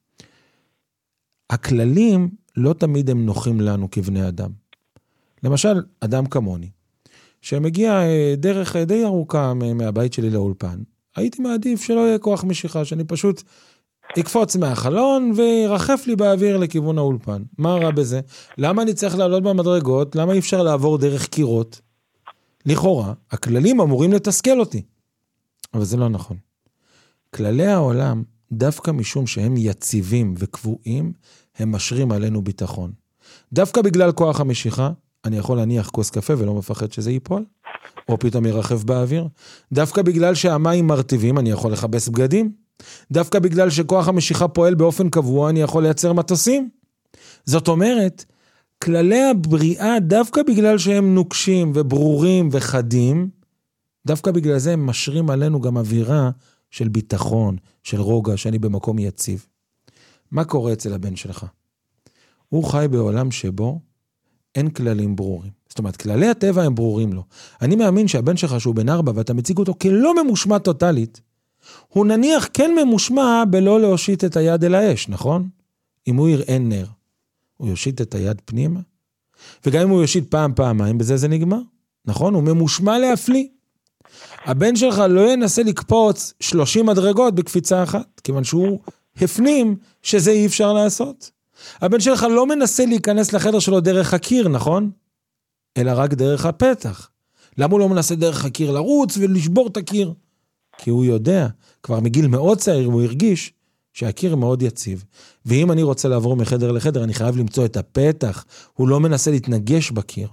הכללים לא תמיד הם נוחים לנו כבני אדם. למשל, אדם כמוני, שמגיע דרך די ארוכה מהבית שלי לאולפן, הייתי מעדיף שלא יהיה כוח משיכה, שאני פשוט אקפוץ מהחלון וירחף לי באוויר לכיוון האולפן. מה רע בזה? למה אני צריך לעלות במדרגות? למה אי אפשר לעבור דרך קירות? לכאורה, הכללים אמורים לתסכל אותי. אבל זה לא נכון. כללי העולם, דווקא משום שהם יציבים וקבועים, הם משרים עלינו ביטחון. דווקא בגלל כוח המשיכה, אני יכול להניח כוס קפה ולא מפחד שזה ייפול, או פתאום ירחף באוויר. דווקא בגלל שהמים מרטיבים, אני יכול לחבס בגדים. דווקא בגלל שכוח המשיכה פועל באופן קבוע, אני יכול לייצר מטוסים. זאת אומרת, כללי הבריאה, דווקא בגלל שהם נוקשים וברורים וחדים, דווקא בגלל זה הם משרים עלינו גם אווירה של ביטחון, של רוגע, שאני במקום יציב. מה קורה אצל הבן שלך? הוא חי בעולם שבו אין כללים ברורים. זאת אומרת, כללי הטבע הם ברורים לו. אני מאמין שהבן שלך שהוא בן 4 ואתה מציג אותו כלא ממושמע טוטלית, הוא נניח כן ממושמע בלא להושיט את היד אל האש, נכון? אם הוא יראה נר, הוא יושיט את היד פנימה, וגם אם הוא יושיט פעמיים, בזה זה נגמר, נכון? הוא ממושמע להפליא. הבן שלך לא ינסה לקפוץ 30 מדרגות בקפיצה אחת, כיוון שהוא הפנים שזה אי אפשר לעשות. הבן שלך לא מנסה להיכנס לחדר שלו דרך הקיר, נכון? אלא רק דרך הפתח. למה הוא לא מנסה דרך הקיר לרוץ ולשבור את הקיר? כי הוא יודע, כבר מגיל מאוד צעיר הוא הרגיש שהקיר מאוד יציב. ואם אני רוצה לעבור מחדר לחדר, אני חייב למצוא את הפתח. הוא לא מנסה להתנגש בקיר.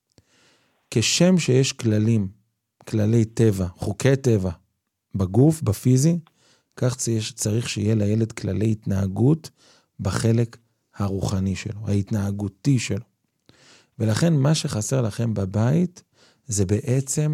כשם שיש כללים, כללי טבע, חוקי טבע, בגוף, בפיזי, כך צריך שיהיה לילד כללי התנהגות בחלק הרוחני שלו, ההתנהגותי שלו. ולכן מה שחסר לכם בבית, זה בעצם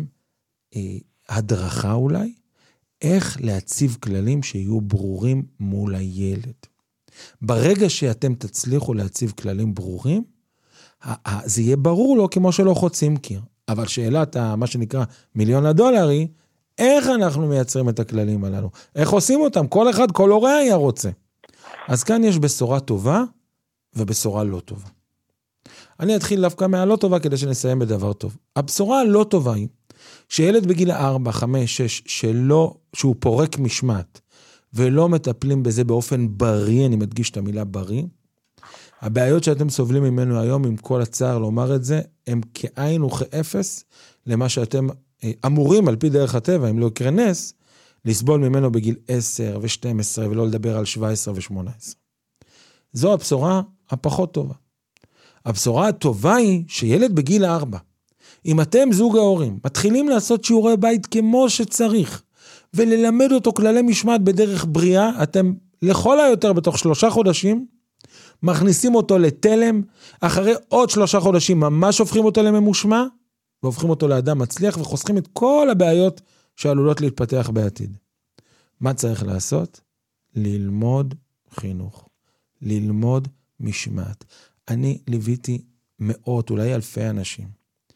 הדרכה אולי, איך להציב כללים שיהיו ברורים מול הילד. ברגע שאתם תצליחו להציב כללים ברורים, זה יהיה ברור לו כמו שלא חוצים קיר. אבל שאלת מה שנקרא $1,000,000 היא, איך אנחנו מייצרים את הכללים הללו? איך עושים אותם? כל אחד, כל הורה היה רוצה. אז כאן יש בשורה טובה ובשורה לא טובה. אני אתחיל דווקא מהלא טובה כדי שנסיים בדבר טוב. הבשורה הלא טובה היא, שילד בגיל 4, 5, 6, שהוא פורק משמעת, ולא מטפלים בזה באופן בריא, אני מדגיש את המילה בריא, הבעיות שאתם סובלים ממנו היום, עם כל הצער לומר את זה, הם כאין וכאפס למה שאתם אמורים על פי דרך הטבע, אם לא יקרה נס, לסבול ממנו בגיל 10 ו-12, ולא לדבר על 17 ו-18. זו הבשורה הפחות טובה. הבשורה הטובה היא שילד בגיל 4, אם אתם זוג ההורים, מתחילים לעשות שיעורי בית כמו שצריך, וללמד אותו כללי משמעת בדרך בריאה, אתם לכל היותר בתוך 3 חודשים, מכניסים אותו לתלם, אחרי עוד 3 חודשים ממש הופכים אותו לממושמע, והופכים אותו לאדם מצליח, וחוסכים את כל הבעיות שעלולות להתפתח בעתיד. מה צריך לעשות? ללמוד חינוך. ללמוד משמעת. אני ליוויתי מאות, אולי אלפי אנשים.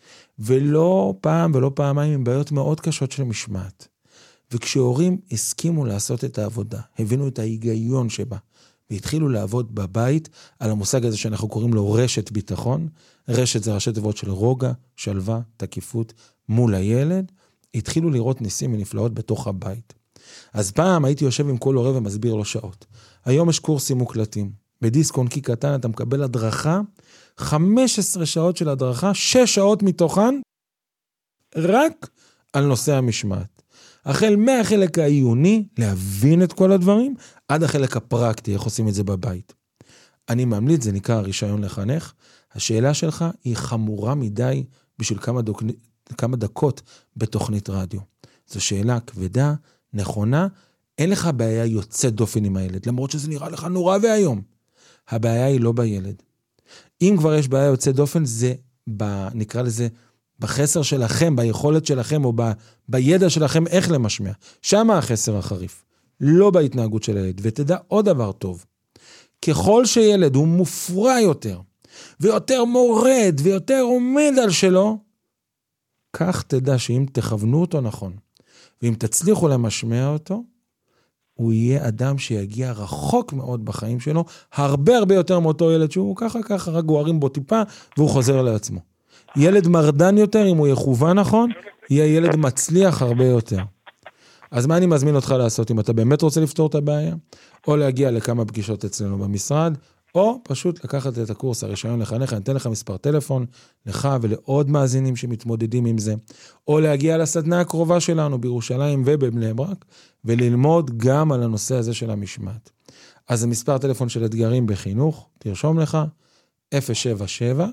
ולא פעם ולא פעמיים עם בעיות מאוד קשות של משמעת. וכשהורים הסכימו לעשות את העבודה, הבינו את ההיגיון שבה, והתחילו לעבוד בבית על המושג הזה שאנחנו קוראים לו רשת ביטחון. רשת זה ראשי תיבות של רוגע, שלווה, תקיפות מול הילד. התחילו לראות ניסים ונפלאות בתוך הבית. אז פעם הייתי יושב עם כל הורה ומסביר לו שעות. היום יש קורסים מוקלטים. בדיסק און-קי קטן אתה מקבל הדרכה, 15 שעות של הדרכה, 6 שעות מתוכן, רק על נושא המשמעת. החל מהחלק העיוני, להבין את כל הדברים, עד החלק הפרקטי, איך עושים את זה בבית. אני ממליץ, זה נקרא רישיון לחנך, השאלה שלך היא חמורה מדי בשביל כמה דקות בתוכנית רדיו. זו שאלה כבדה, נכונה, אין לך בעיה יוצאת דופן עם הילד, למרות שזה נראה לך נורא והיום. הבעיה היא לא בילד. אם כבר יש בעיה יוצאת דופן, זה נקרא לזה, בחסר שלכם, ביכולת שלכם, או בידע שלכם איך למשמע. שמה החסר החריף, לא בהתנהגות של הילד. ותדע עוד דבר טוב, ככל שילד הוא מופרע יותר, ויותר מורד, ויותר עומד על שלו, כך תדע שאם תכוונו אותו נכון, ואם תצליחו למשמע אותו, הוא יהיה אדם שיגיע רחוק מאוד בחיים שלו, הרבה הרבה יותר מאותו ילד שהוא ככה, רק גוערים בו טיפה, והוא חוזר לעצמו. ילד מרדן יותר, אם הוא יכוון נכון, יהיה ילד מצליח הרבה יותר. אז מה אני מזמין אותך לעשות? אם אתה באמת רוצה לפתור את הבעיה, או להגיע לכמה פגישות אצלנו במשרד, או פשוט לקחת את הקורס הרישיון לחנך, אני אתן לך מספר טלפון, לך ולעוד מאזינים שמתמודדים עם זה, או להגיע לסדנה הקרובה שלנו בירושלים ובבני ברק, וללמוד גם על הנושא הזה של המשמעת. אז המספר טלפון של אתגרים בחינוך, תרשום לך, 077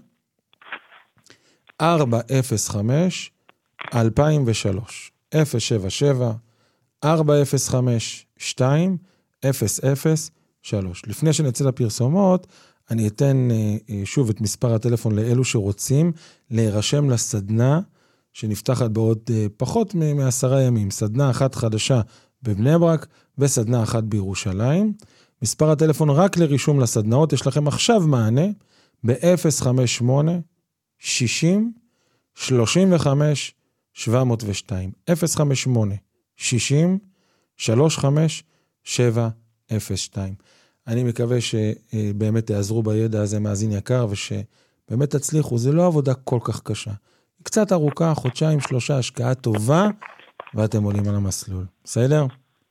405 2003 077 405 2003. לפני שנצא לפרסומות, אני אתן שוב את מספר הטלפון לאלו שרוצים להירשם לסדנה שנפתחת בעוד פחות מ10 ימים. סדנה אחת חדשה בבני ברק וסדנה אחת בירושלים. מספר הטלפון רק לרישום לסדנאות, יש לכם עכשיו מענה ב-058 60 35 702 058 60 35 702. אני מקווה שבאמת תעזרו בידע הזה, מאזין יקר, ושבאמת תצליחו. זה לא עבודה כל כך קשה. היא קצת ארוכה, 2-3 חודשים, השקעה טובה, ואתם עולים על המסלול. בסדר?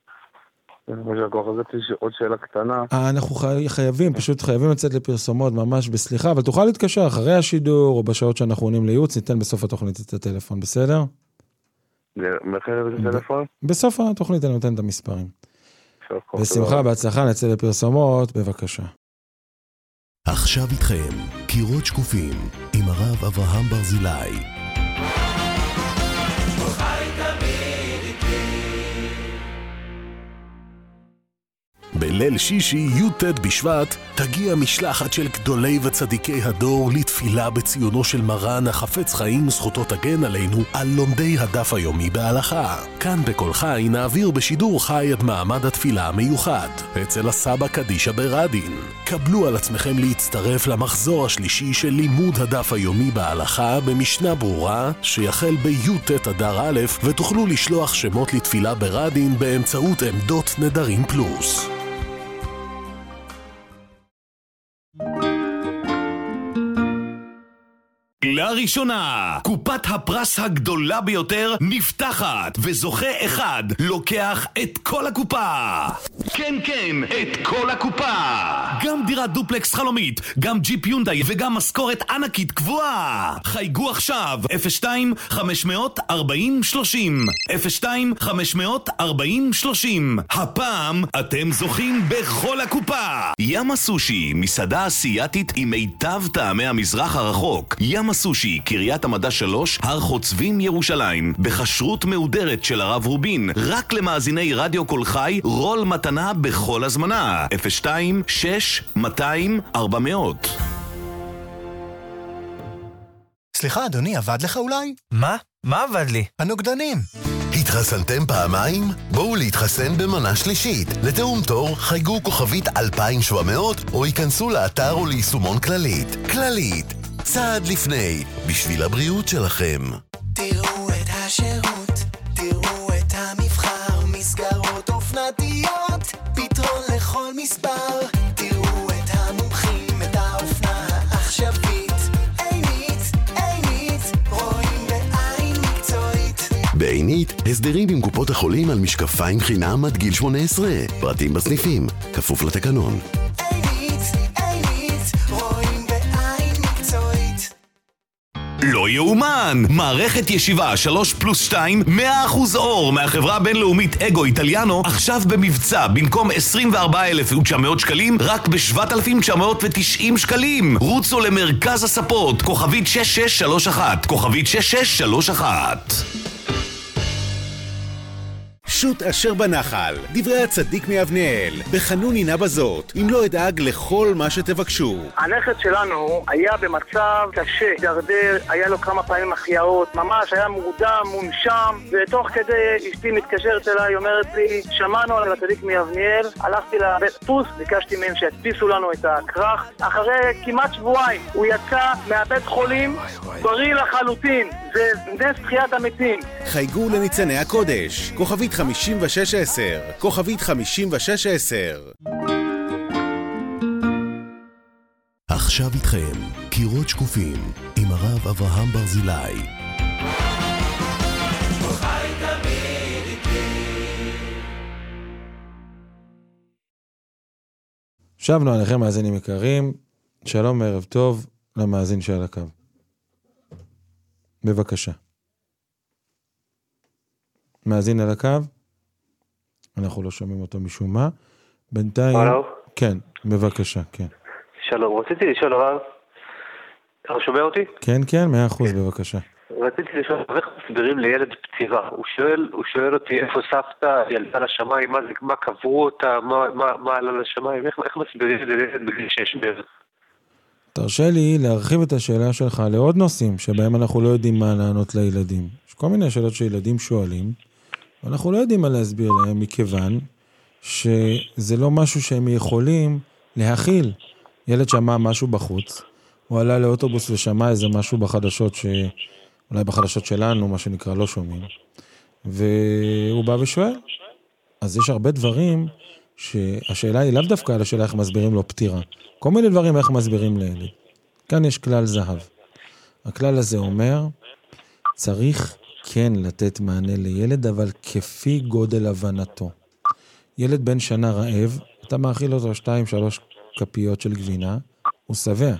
עוד שאלה קטנה. אנחנו פשוט חייבים לצאת לפרסומות ממש בסליחה, אבל תוכל להתקשר אחרי השידור, או בשעות שאנחנו עונים לייעוץ, ניתן בסוף התוכנית את הטלפון, בסדר? מחר את הטלפון? בסוף התוכנית אני נותן את המספרים. בשמחה, בהצלחה, נצא לפרסומות, בבקשה. עכשיו איתכם, קירות שקופים, עם הרב אברהם ברזילי. בליל שישי י"ט בשבט תגיע משלחת של גדולי וצדיקי הדור לתפילה בציונו של מרן החפץ חיים זכותו תגן עלינו על לומדי הדף היומי בהלכה. כאן בכל חי נעביר בשידור חי את מעמד התפילה המיוחד אצל הסבא קדישה ברדין. קבלו על עצמכם להצטרף למחזור השלישי של לימוד הדף היומי בהלכה במשנה ברורה שיחל בי"ט אדר א', ותוכלו לשלוח שמות לתפילה ברדין באמצעות עמדות נדרים פלוס. לראשונה, קופת הפרס הגדולה ביותר נפתחת, וזוכה אחד לוקח את כל הקופה. כן, את כל הקופה. גם דירת דופלקס חלומית, גם ג'יפ יונדאי וגם משכורת ענקית קבועה. חייגו עכשיו 02-540-30 02-540-30. הפעם אתם זוכים בכל הקופה. ים הסושי, מסעדה אסיאתית עם מיטב טעמי המזרח הרחוק. ים הסושי, קריית המדע 3, הר חוצבים ירושלים, בכשרות מהודרת של הרב רובין, רק למאזיני רדיו כל חי, רול מתנה בכל הזמנה. 02-6-200-400. סליחה אדוני, עבד לך אולי? מה? מה עבד לי? הנוגדנים. התחסנתם פעמיים? בואו להתחסן במנה שלישית. לתאום תור חייגו כוכבית 2700 או ייכנסו לאתר או ליישומון כללית. כללית, צעד לפני, בשביל הבריאות שלכם. תראו את השירות, תראו את המבחר, מסגרות אופנתיות, פתרון לכל מספר. תראו את המומחים, את האופנה העכשווית, עינית, רואים בעין מקצועית. בעינית, הסדרים עם קופות החולים על משקפיים חינם עד גיל 18. פרטים בסניפים, כפוף לתקנון. עינית, לא יאומן! מערכת ישיבה 3+2 100% אור מהחברה הבינלאומית אגו איטליאנו עכשיו במבצע במקום 24,900 שקלים רק ב-7,990 שקלים. רוצו למרכז הספות כוכבית 6631 כוכבית 6631. שוט אשר בנחל, דברי הצדיק מאבנאל, בחנוני נא בזאת, אם לא אדאג לכל מה שתבקשו. הנכד שלנו היה במצב קשה, דרדר, היה לו כמה פעמים החייאות, ממש היה מורדם, מונשם, ותוך כדי אשתי מתקשרת אליי, אומרת לי, שמענו על הצדיק מאבנאל, הלכתי לבית דפוס, ביקשתי מהם שידפיסו לנו את הכרך, אחרי כמעט שבועיים הוא יצא מהבית חולים, בריא לחלוטין, זה נס תחיית המתים. חייגו לניצני הקודש, כוכבית 5610, כוכבית 5610. עכשיו איתכם, קירות שקופים, עם הרב אברהם ברזילי. שבנו עליכם מאזינים יקרים, שלום וערב טוב למאזין שעל הקו. בבקשה. מאזין על הקו? אנחנו לא שומעים אותו משום מה. בינתיים... הלו? כן, בבקשה, כן. שלום, רציתי לשאול הרב, אתה שומע אותי? כן, כן, 100%, בבקשה. רציתי לשאול, איך מסבירים לילד פטירה? הוא שואל אותי איפה סבתא, ילדה לשמיים, מה קברו אותה, מה עלה לשמיים, איך מסבירים לילד בגיל 6 בערך? תרשה לי להרחיב את השאלה שלך לעוד נושאים שבהם אנחנו לא יודעים מה לענות לילדים. יש כל מיני שאלות שילדים שואלים, ואנחנו לא יודעים מה להסביר להם מכיוון שזה לא משהו שהם יכולים להכיל. ילד שמע משהו בחוץ, הוא עלה לאוטובוס ושמע איזה משהו בחדשות, אולי בחדשות שלנו, מה שנקרא, לא שומעים. והוא בא ושואל. אז יש הרבה דברים שהשאלה היא לאו דווקא על השאלה איך מסבירים לו פטירה. כל מיני דברים איך מסבירים לילד. כאן יש כלל זהב. הכלל הזה אומר, צריך כן לתת מענה לילד, אבל כפי גודל הבנתו. ילד בן שנה רעב, אתה מאכיל אותו 2-3 כפיות של גבינה, הוא שבע.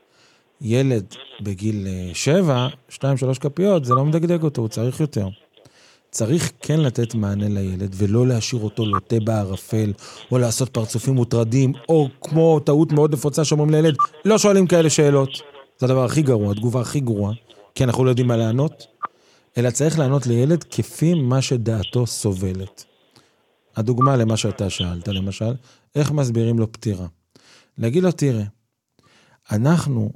ילד בגיל 7, 2-3 כפיות, זה לא מדגדג אותו, הוא צריך יותר. צריך כן לתת מענה לילד, ולא להשאיר אותו לוטה בערפל, או לעשות פרצופים מוטרדים, או כמו טעות מאוד נפוצה שאומרים לילד, לא שואלים כאלה שאלות. זה הדבר הכי גרוע, התגובה הכי גרועה, כי אנחנו לא יודעים מה לענות, אלא צריך לענות לילד כפי מה שדעתו סובלת. הדוגמה למה שאתה שאלת, למשל, איך מסבירים לו פטירה? להגיד לו, תראה, אנחנו,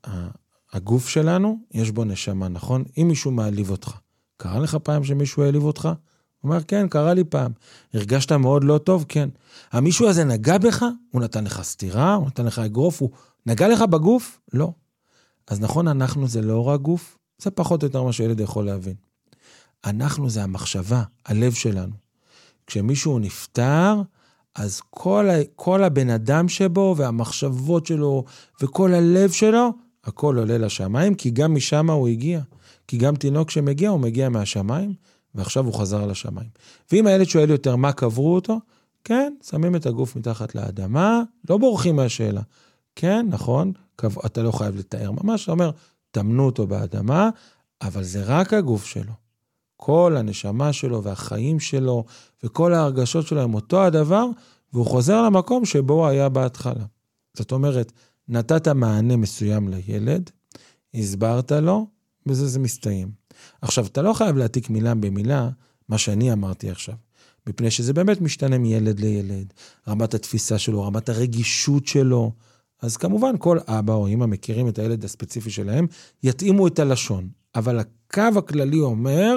הגוף שלנו, יש בו נשמה, נכון? אם מישהו מעליב אותך, קרה לך פעם שמישהו העליב אותך? הוא אומר, כן, קרה לי פעם. הרגשת מאוד לא טוב? כן. המישהו הזה נגע בך? הוא נתן לך סתירה? הוא נתן לך אגרוף? הוא נגע לך בגוף? לא. אז נכון, אנחנו זה לא רק גוף, זה פחות או יותר מה שילד יכול להבין. אנחנו זה המחשבה, הלב שלנו. כשמישהו נפטר, אז כל הבן אדם שבו והמחשבות שלו וכל הלב שלו, הכל עולה לשמיים, כי גם משם הוא הגיע. כי גם תינוק שמגיע, הוא מגיע מהשמיים, ועכשיו הוא חזר לשמיים. ואם הילד שואל יותר מה קברו אותו, כן, שמים את הגוף מתחת לאדמה, לא בורחים מהשאלה. כן, נכון, אתה לא חייב לתאר ממש, אתה אומר, תמנו אותו באדמה, אבל זה רק הגוף שלו. כל הנשמה שלו והחיים שלו, וכל ההרגשות שלו הם אותו הדבר, והוא חוזר למקום שבו הוא היה בהתחלה. זאת אומרת, נתת מענה מסוים לילד, הסברת לו, וזה זה מסתיים. עכשיו, אתה לא חייב להעתיק מילה במילה, מה שאני אמרתי עכשיו, מפני שזה באמת משתנה מילד לילד, רמת התפיסה שלו, רמת הרגישות שלו, אז כמובן כל אבא או אמא מכירים את הילד הספציפי שלהם, יתאימו את הלשון, אבל הקו הכללי אומר,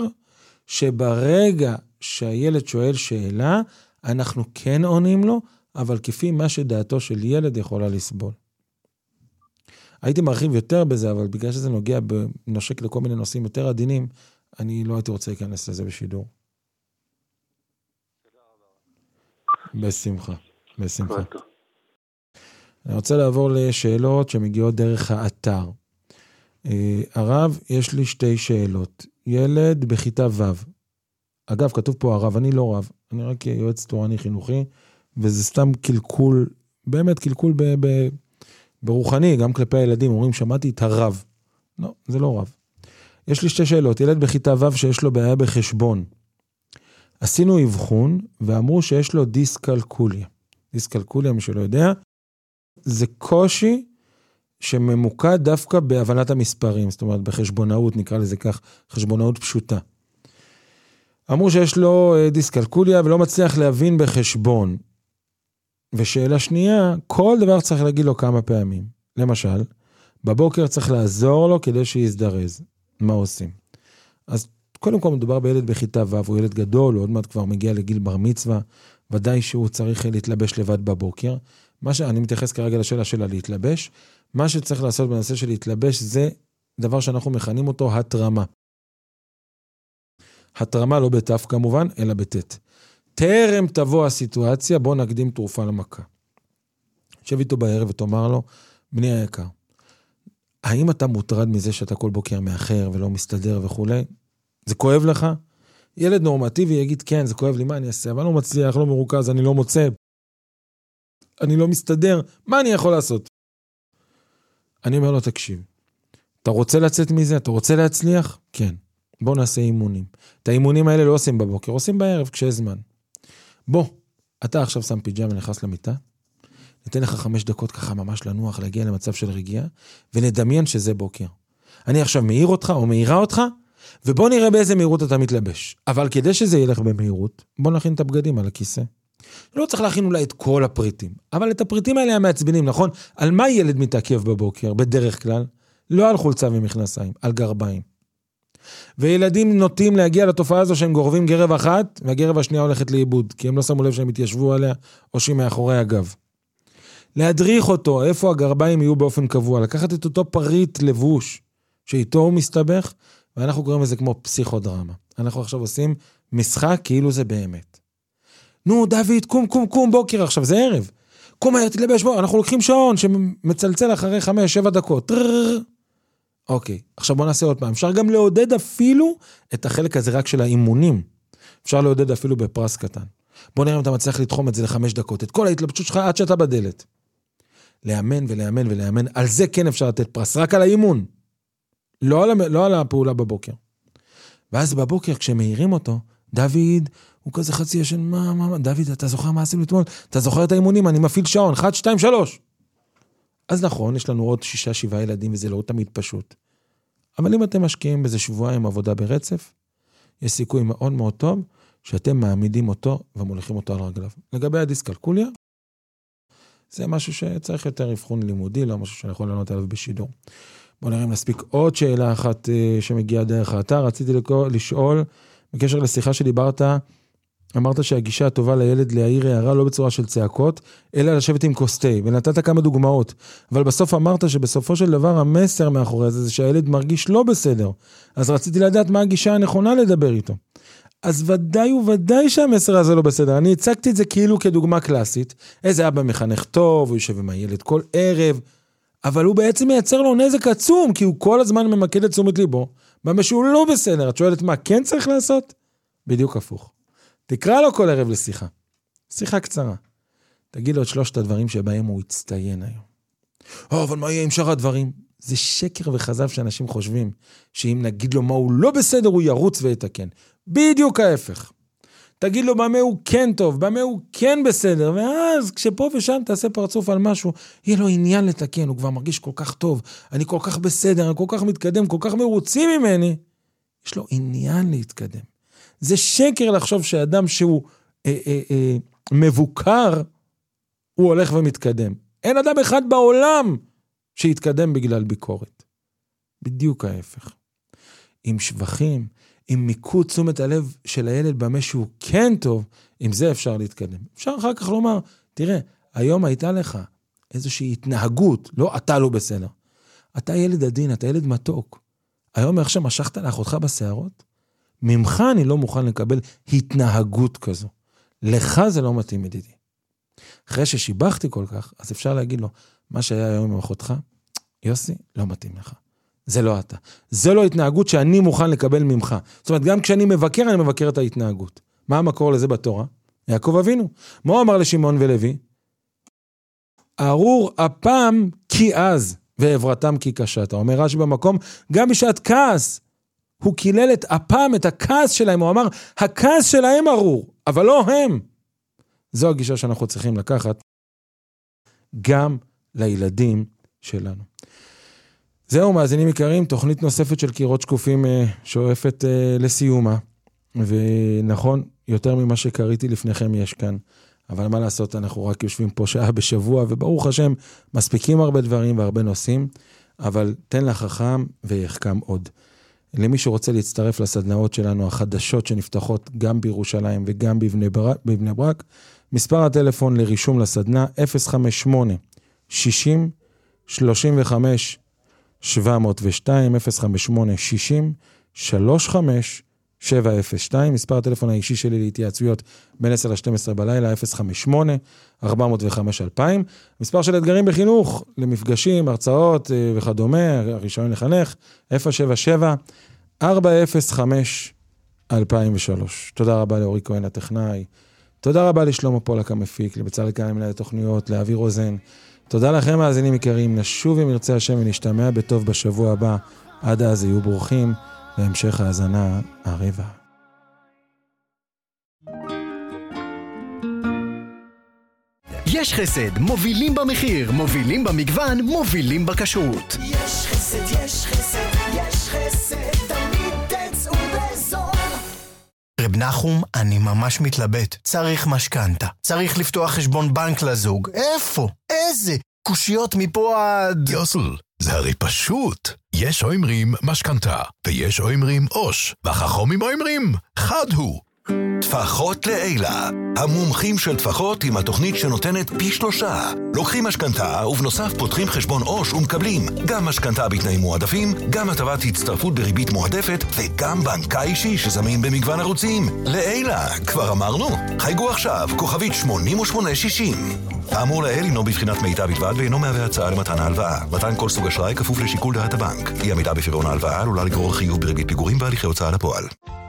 שברגע שהילד שואל שאלה, אנחנו כן עונים לו, אבל כפי מה שדעתו של ילד יכולה לסבול. הייתי מרחיב יותר בזה, אבל בגלל שזה נושק לכל מיני נושאים יותר עדינים, אני לא הייתי רוצה להיכנס לזה בשידור. בשמחה, בשמחה. אני רוצה לעבור לשאלות שמגיעות דרך האתר. הרב, יש לי 2 שאלות. ילד בכיתה ו'. אגב, כתוב פה הרב, אני לא רב, אני רק יועץ תורני חינוכי, וזה סתם קלקול, באמת קלקול ברוחני, גם כלפי הילדים, אומרים, שמעתי את הרב. לא, זה לא רב. יש לי 2 שאלות. ילד בכיתה ו' שיש לו בעיה בחשבון. עשינו אבחון, ואמרו שיש לו דיסקלקוליה. דיסקלקוליה, מי שלא יודע, זה קושי שממוקד דווקא בהבנת המספרים, זאת אומרת, בחשבונאות, נקרא לזה כך, חשבונאות פשוטה. אמרו שיש לו דיסקלקוליה ולא מצליח להבין בחשבון. ושאלה שנייה, כל דבר צריך להגיד לו כמה פעמים. למשל, בבוקר צריך לעזור לו כדי שיזדרז. מה עושים? אז קודם כל מדובר בילד בכיתה ו', הוא ילד גדול, הוא עוד מעט כבר מגיע לגיל בר מצווה, ודאי שהוא צריך להתלבש לבד בבוקר. אני מתייחס כרגע לשאלה שלה להתלבש. מה שצריך לעשות בנושא של להתלבש זה דבר שאנחנו מכנים אותו התרמה. התרמה לא בתף כמובן, אלא בתת. טרם תבוא הסיטואציה, בוא נקדים תרופה למכה. שב איתו בערב ותאמר לו, בני היקר, האם אתה מוטרד מזה שאתה כל בוקר מאחר ולא מסתדר וכו'? זה כואב לך? ילד נורמטיבי יגיד, כן, זה כואב לי, מה אני אעשה? אבל לא מצליח, לא מרוכז, אני לא מוצא, אני לא מסתדר, מה אני יכול לעשות? אני אומר לו, תקשיב, אתה רוצה לצאת מזה? אתה רוצה להצליח? כן. בוא נעשה אימונים. את האימונים האלה לא עושים בבוקר, עושים בערב כשיש זמן. בוא, אתה עכשיו שם פיג'מה ונכנס למיטה, ניתן לך 5 דקות ככה ממש לנוח, להגיע למצב של רגיעה, ונדמיין שזה בוקר. אני עכשיו מעיר אותך או מעירה אותך, ובוא נראה באיזה מהירות אתה מתלבש. אבל כדי שזה ילך במהירות, בוא נכין את הבגדים על הכיסא. לא צריך להכין אולי את כל הפריטים, אבל את הפריטים האלה המעצבנים, נכון? על מה ילד מתעכב בבוקר, בדרך כלל? לא על חולצה ומכנסיים, על גרביים. וילדים נוטים להגיע לתופעה הזו שהם גורבים גרב אחת, והגרב השנייה הולכת לאיבוד, כי הם לא שמו לב שהם התיישבו עליה, או שהיא מאחורי הגב. להדריך אותו, איפה הגרביים יהיו באופן קבוע, לקחת את אותו פריט לבוש, שאיתו הוא מסתבך, ואנחנו קוראים לזה כמו פסיכודרמה. אנחנו עכשיו עושים משחק כאילו זה באמת. נו, דוד, קום, בוקר עכשיו, זה ערב. קום, תתלבש בו, אנחנו לוקחים שעון שמצלצל אחרי 5-7 דקות. אוקיי, עכשיו בוא נעשה עוד פעם. אפשר גם לעודד אפילו את החלק הזה רק של האימונים. אפשר לעודד אפילו בפרס קטן. בוא נראה אם אתה מצליח לתחום את זה ל5 דקות. את כל ההתלבשות שלך עד שאתה בדלת. לאמן ולאמן ולאמן. על זה כן אפשר לתת פרס, רק על האימון. לא על הפעולה בבוקר. ואז בבוקר כשמהירים אותו, דוד, הוא כזה חצי ישן, מה, דוד, אתה זוכר מה עשינו אתמול? אתה זוכר את האימונים? אני מפעיל שעון, 1, 2, 3. אז נכון, יש לנו עוד 6-7 ילדים, וזה לא תמיד פשוט. אבל אם אתם משקיעים בזה שבועיים עבודה ברצף, יש סיכוי מאוד מאוד טוב, שאתם מעמידים אותו ומוליכים אותו על רגליו. לגבי הדיסקלקוליה, זה משהו שצריך יותר אבחון לימודי, לא משהו שאני יכול לענות עליו בשידור. בואו נראה אם נספיק עוד שאלה אחת שמגיעה דרך האתר. רציתי לשאול, בקשר לשיחה שדיברת, אמרת שהגישה הטובה לילד להעיר הערה לא בצורה של צעקות, אלא לשבת עם קוסטי, ונתת כמה דוגמאות. אבל בסוף אמרת שבסופו של דבר המסר מאחורי זה שהילד מרגיש לא בסדר. אז רציתי לדעת מה הגישה הנכונה לדבר איתו. אז ודאי שהמסר הזה לא בסדר. אני הצגתי את זה כאילו כדוגמה קלאסית. איזה אבא מחנך טוב, הוא יושב עם הילד כל ערב, אבל הוא בעצם מייצר לו נזק עצום, כי הוא כל הזמן ממקד את תשומת ליבו, במה שהוא לא בסדר. את שואלת מה כן צריך לעשות? בדיוק הפוך. תקרא לו כל ערב לשיחה. שיחה קצרה. תגיד לו את 3 הדברים שבהם הוא יצטיין היום. אבל מה יהיה עם שאר הדברים? זה שקר וחזב שאנשים חושבים, שאם נגיד לו מה הוא לא בסדר, הוא ירוץ ויתקן. בדיוק ההפך. תגיד לו במה הוא כן טוב, במה הוא כן בסדר, ואז כשפה ושם תעשה פרצוף על משהו, יהיה לו עניין לתקן, הוא כבר מרגיש כל כך טוב, אני כל כך בסדר, אני כל כך מתקדם, כל כך מרוצים ממני, יש לו עניין להתקדם. זה שקר לחשוב שאדם שהוא מבוקר, הוא הולך ומתקדם. אין אדם אחד בעולם שיתקדם בגלל ביקורת. בדיוק ההפך. עם שבחים, עם מיקוד תשומת הלב של הילד במה שהוא כן טוב, עם זה אפשר להתקדם. אפשר אחר כך לומר, תראה, היום הייתה לך איזושהי התנהגות, לא, אתה לא בסדר. אתה ילד עדין, אתה ילד מתוק. היום איך שמשכת לאחותך בשערות, ממך אני לא מוכן לקבל התנהגות כזו. לך זה לא מתאים, ידידי. אחרי ששיבחתי כל כך, אז אפשר להגיד לו, מה שהיה היום עם אחותך, יוסי, לא מתאים לך. זה לא אתה. זה לא התנהגות שאני מוכן לקבל ממך. זאת אומרת, גם כשאני מבקר, אני מבקר את ההתנהגות. מה המקור לזה בתורה? יעקב אבינו. מה הוא אמר לשמעון ולוי? ארור הפעם כי אז. ועברתם כי קשת. אומר רש"י במקום, גם בשעת כעס, הוא קילל את אפם, את הכעס שלהם, הוא אמר, הכעס שלהם ארור, אבל לא הם. זו הגישה שאנחנו צריכים לקחת, גם לילדים שלנו. זהו, מאזינים יקרים, תוכנית נוספת של קירות שקופים שואפת לסיומה, ונכון, יותר ממה שקראתי לפניכם יש כאן, אבל מה לעשות, אנחנו רק יושבים פה שעה בשבוע, וברוך השם, מספיקים הרבה דברים והרבה נושאים, אבל תן לחכם ויחכם עוד. למי שרוצה להצטרף לסדנאות שלנו, החדשות שנפתחות גם בירושלים וגם בבני ברק, מספר הטלפון לרישום לסדנה 058 60 35 702 058 60 35 702, מספר הטלפון האישי שלי להתייעצויות בין 10 ל-12 בלילה, 058-405-2000, מספר של אתגרים בחינוך, למפגשים, הרצאות וכדומה, הרישיון לחנך, 077-405-2003. תודה רבה לאורי כהן הטכנאי, תודה רבה לשלמה פולק המפיק, לבצלאל קנין מנהל התוכניות, לאבי רוזן, תודה לכם מאזינים יקרים, נשוב אם ירצה השם ונשתמע בטוב בשבוע הבא, עד אז יהיו ברוכים, בהמשך האזנה הרבה. יש חסד, מובילים במחיר, מובילים במגוון, מובילים בכשרות. יש חסד, יש חסד, יש חסד, תמיד תצאו בזול. רב נחום, אני ממש מתלבט. צריך משכנתה, צריך לפתוח חשבון בנק לזוג. איפה? איזה? קושיות מפה עד... יוסל, זה הרי פשוט. יש אומרים משכנתה, ויש אומרים אוש, והחכמים אומרים חד הוא. טפחות לילה, המומחים של טפחות עם התוכנית שנותנת פי 3. לוקחים משכנתה ובנוסף פותחים חשבון עו"ש ומקבלים גם משכנתה בתנאים מועדפים, גם הטבת הצטרפות בריבית מועדפת וגם בנקה אישי שזמין במגוון ערוצים. לילה, כבר אמרנו? חייגו עכשיו, כוכבית 8860. האמור לעיל אינו בבחינת מידע בלבד ואינו מהווה הצעה למתן ההלוואה. מתן כל סוג אשראי כפוף לשיקול דעת הבנק. אי עמידה בפירעון ההלוואה עלולה לגרור חיוב בריבית פיגורים והליכי הוצאה לפועל.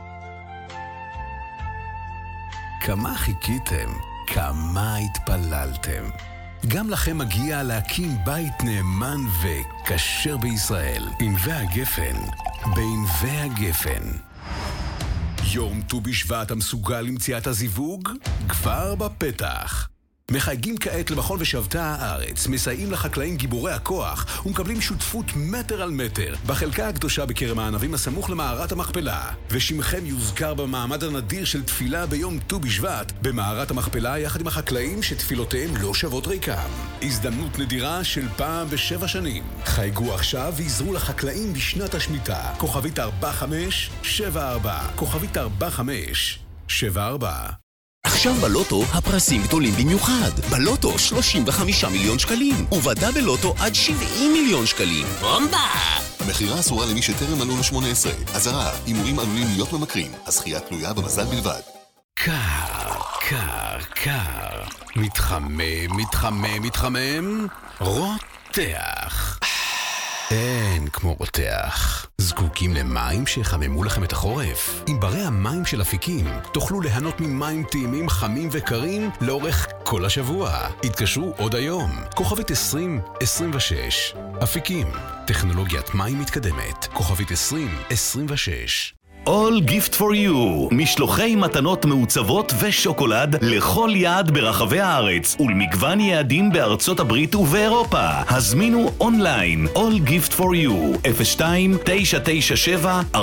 כמה חיכיתם, כמה התפללתם. גם לכם מגיע להקים בית נאמן וכשר בישראל. ענבי הגפן, בענבי הגפן. יום ט"ו בשבט המסוגל למציאת הזיווג? כבר בפתח. מחייגים כעת למכון ושבתה הארץ, מסייעים לחקלאים גיבורי הכוח ומקבלים שותפות מטר על מטר בחלקה הקדושה בכרם הענבים הסמוך למערת המכפלה, ושמכם יוזכר במעמד הנדיר של תפילה ביום ט"ו בשבט במערת המכפלה יחד עם החקלאים שתפילותיהם לא שוות ריקם. הזדמנות נדירה של פעם ב7 שנים. חייגו עכשיו ועזרו לחקלאים בשנת השמיטה. כוכבית 4574, כוכבית 4574. עכשיו בלוטו הפרסים גדולים במיוחד. בלוטו 35 מיליון שקלים, ובדה בלוטו עד 70 מיליון שקלים. בומבה! המחירה אסורה למי שטרם מלאו ל-18. אזהרה, הימורים עלולים להיות ממכרים. הזכייה תלויה במזל בלבד. קר, קר, קר. מתחמם, מתחמם, מתחמם. רותח. אין כמו רותח. זקוקים למים שיחממו לכם את החורף? עם ברי המים של אפיקים תוכלו ליהנות ממים טעימים חמים וקרים לאורך כל השבוע. התקשרו עוד היום. כוכבית 2026. אפיקים, טכנולוגיית מים מתקדמת. כוכבית 2026. All Gift for You, משלוחי מתנות מעוצבות ושוקולד לכל יעד ברחבי הארץ ולמגוון יעדים בארצות הברית ובאירופה. הזמינו אונליין All Gift for You 02-997-4050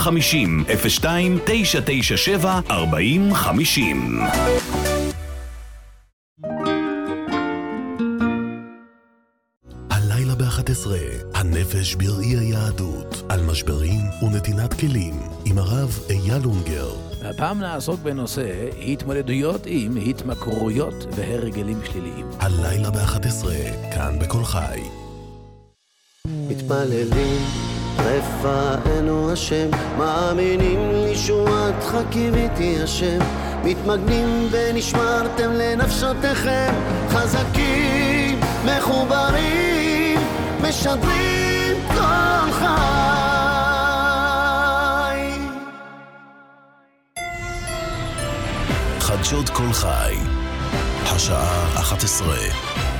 02-997-4050. הלילה ב-11, הנפש בראי היהדות, על משברים ונתינת כלים, עם הרב אייל אונגר. הפעם נעסוק בנושא התמודדויות עם התמכרויות והרגלים שליליים. הלילה ב-11, כאן בכל חי. מתפללים, רפאנו השם, מאמינים לישועתך קיוויתי השם, מתמגנים ונשמרתם לנפשותיכם, חזקים, מחוברים, משדרים כל חי. חדשות כל חי, השעה 11.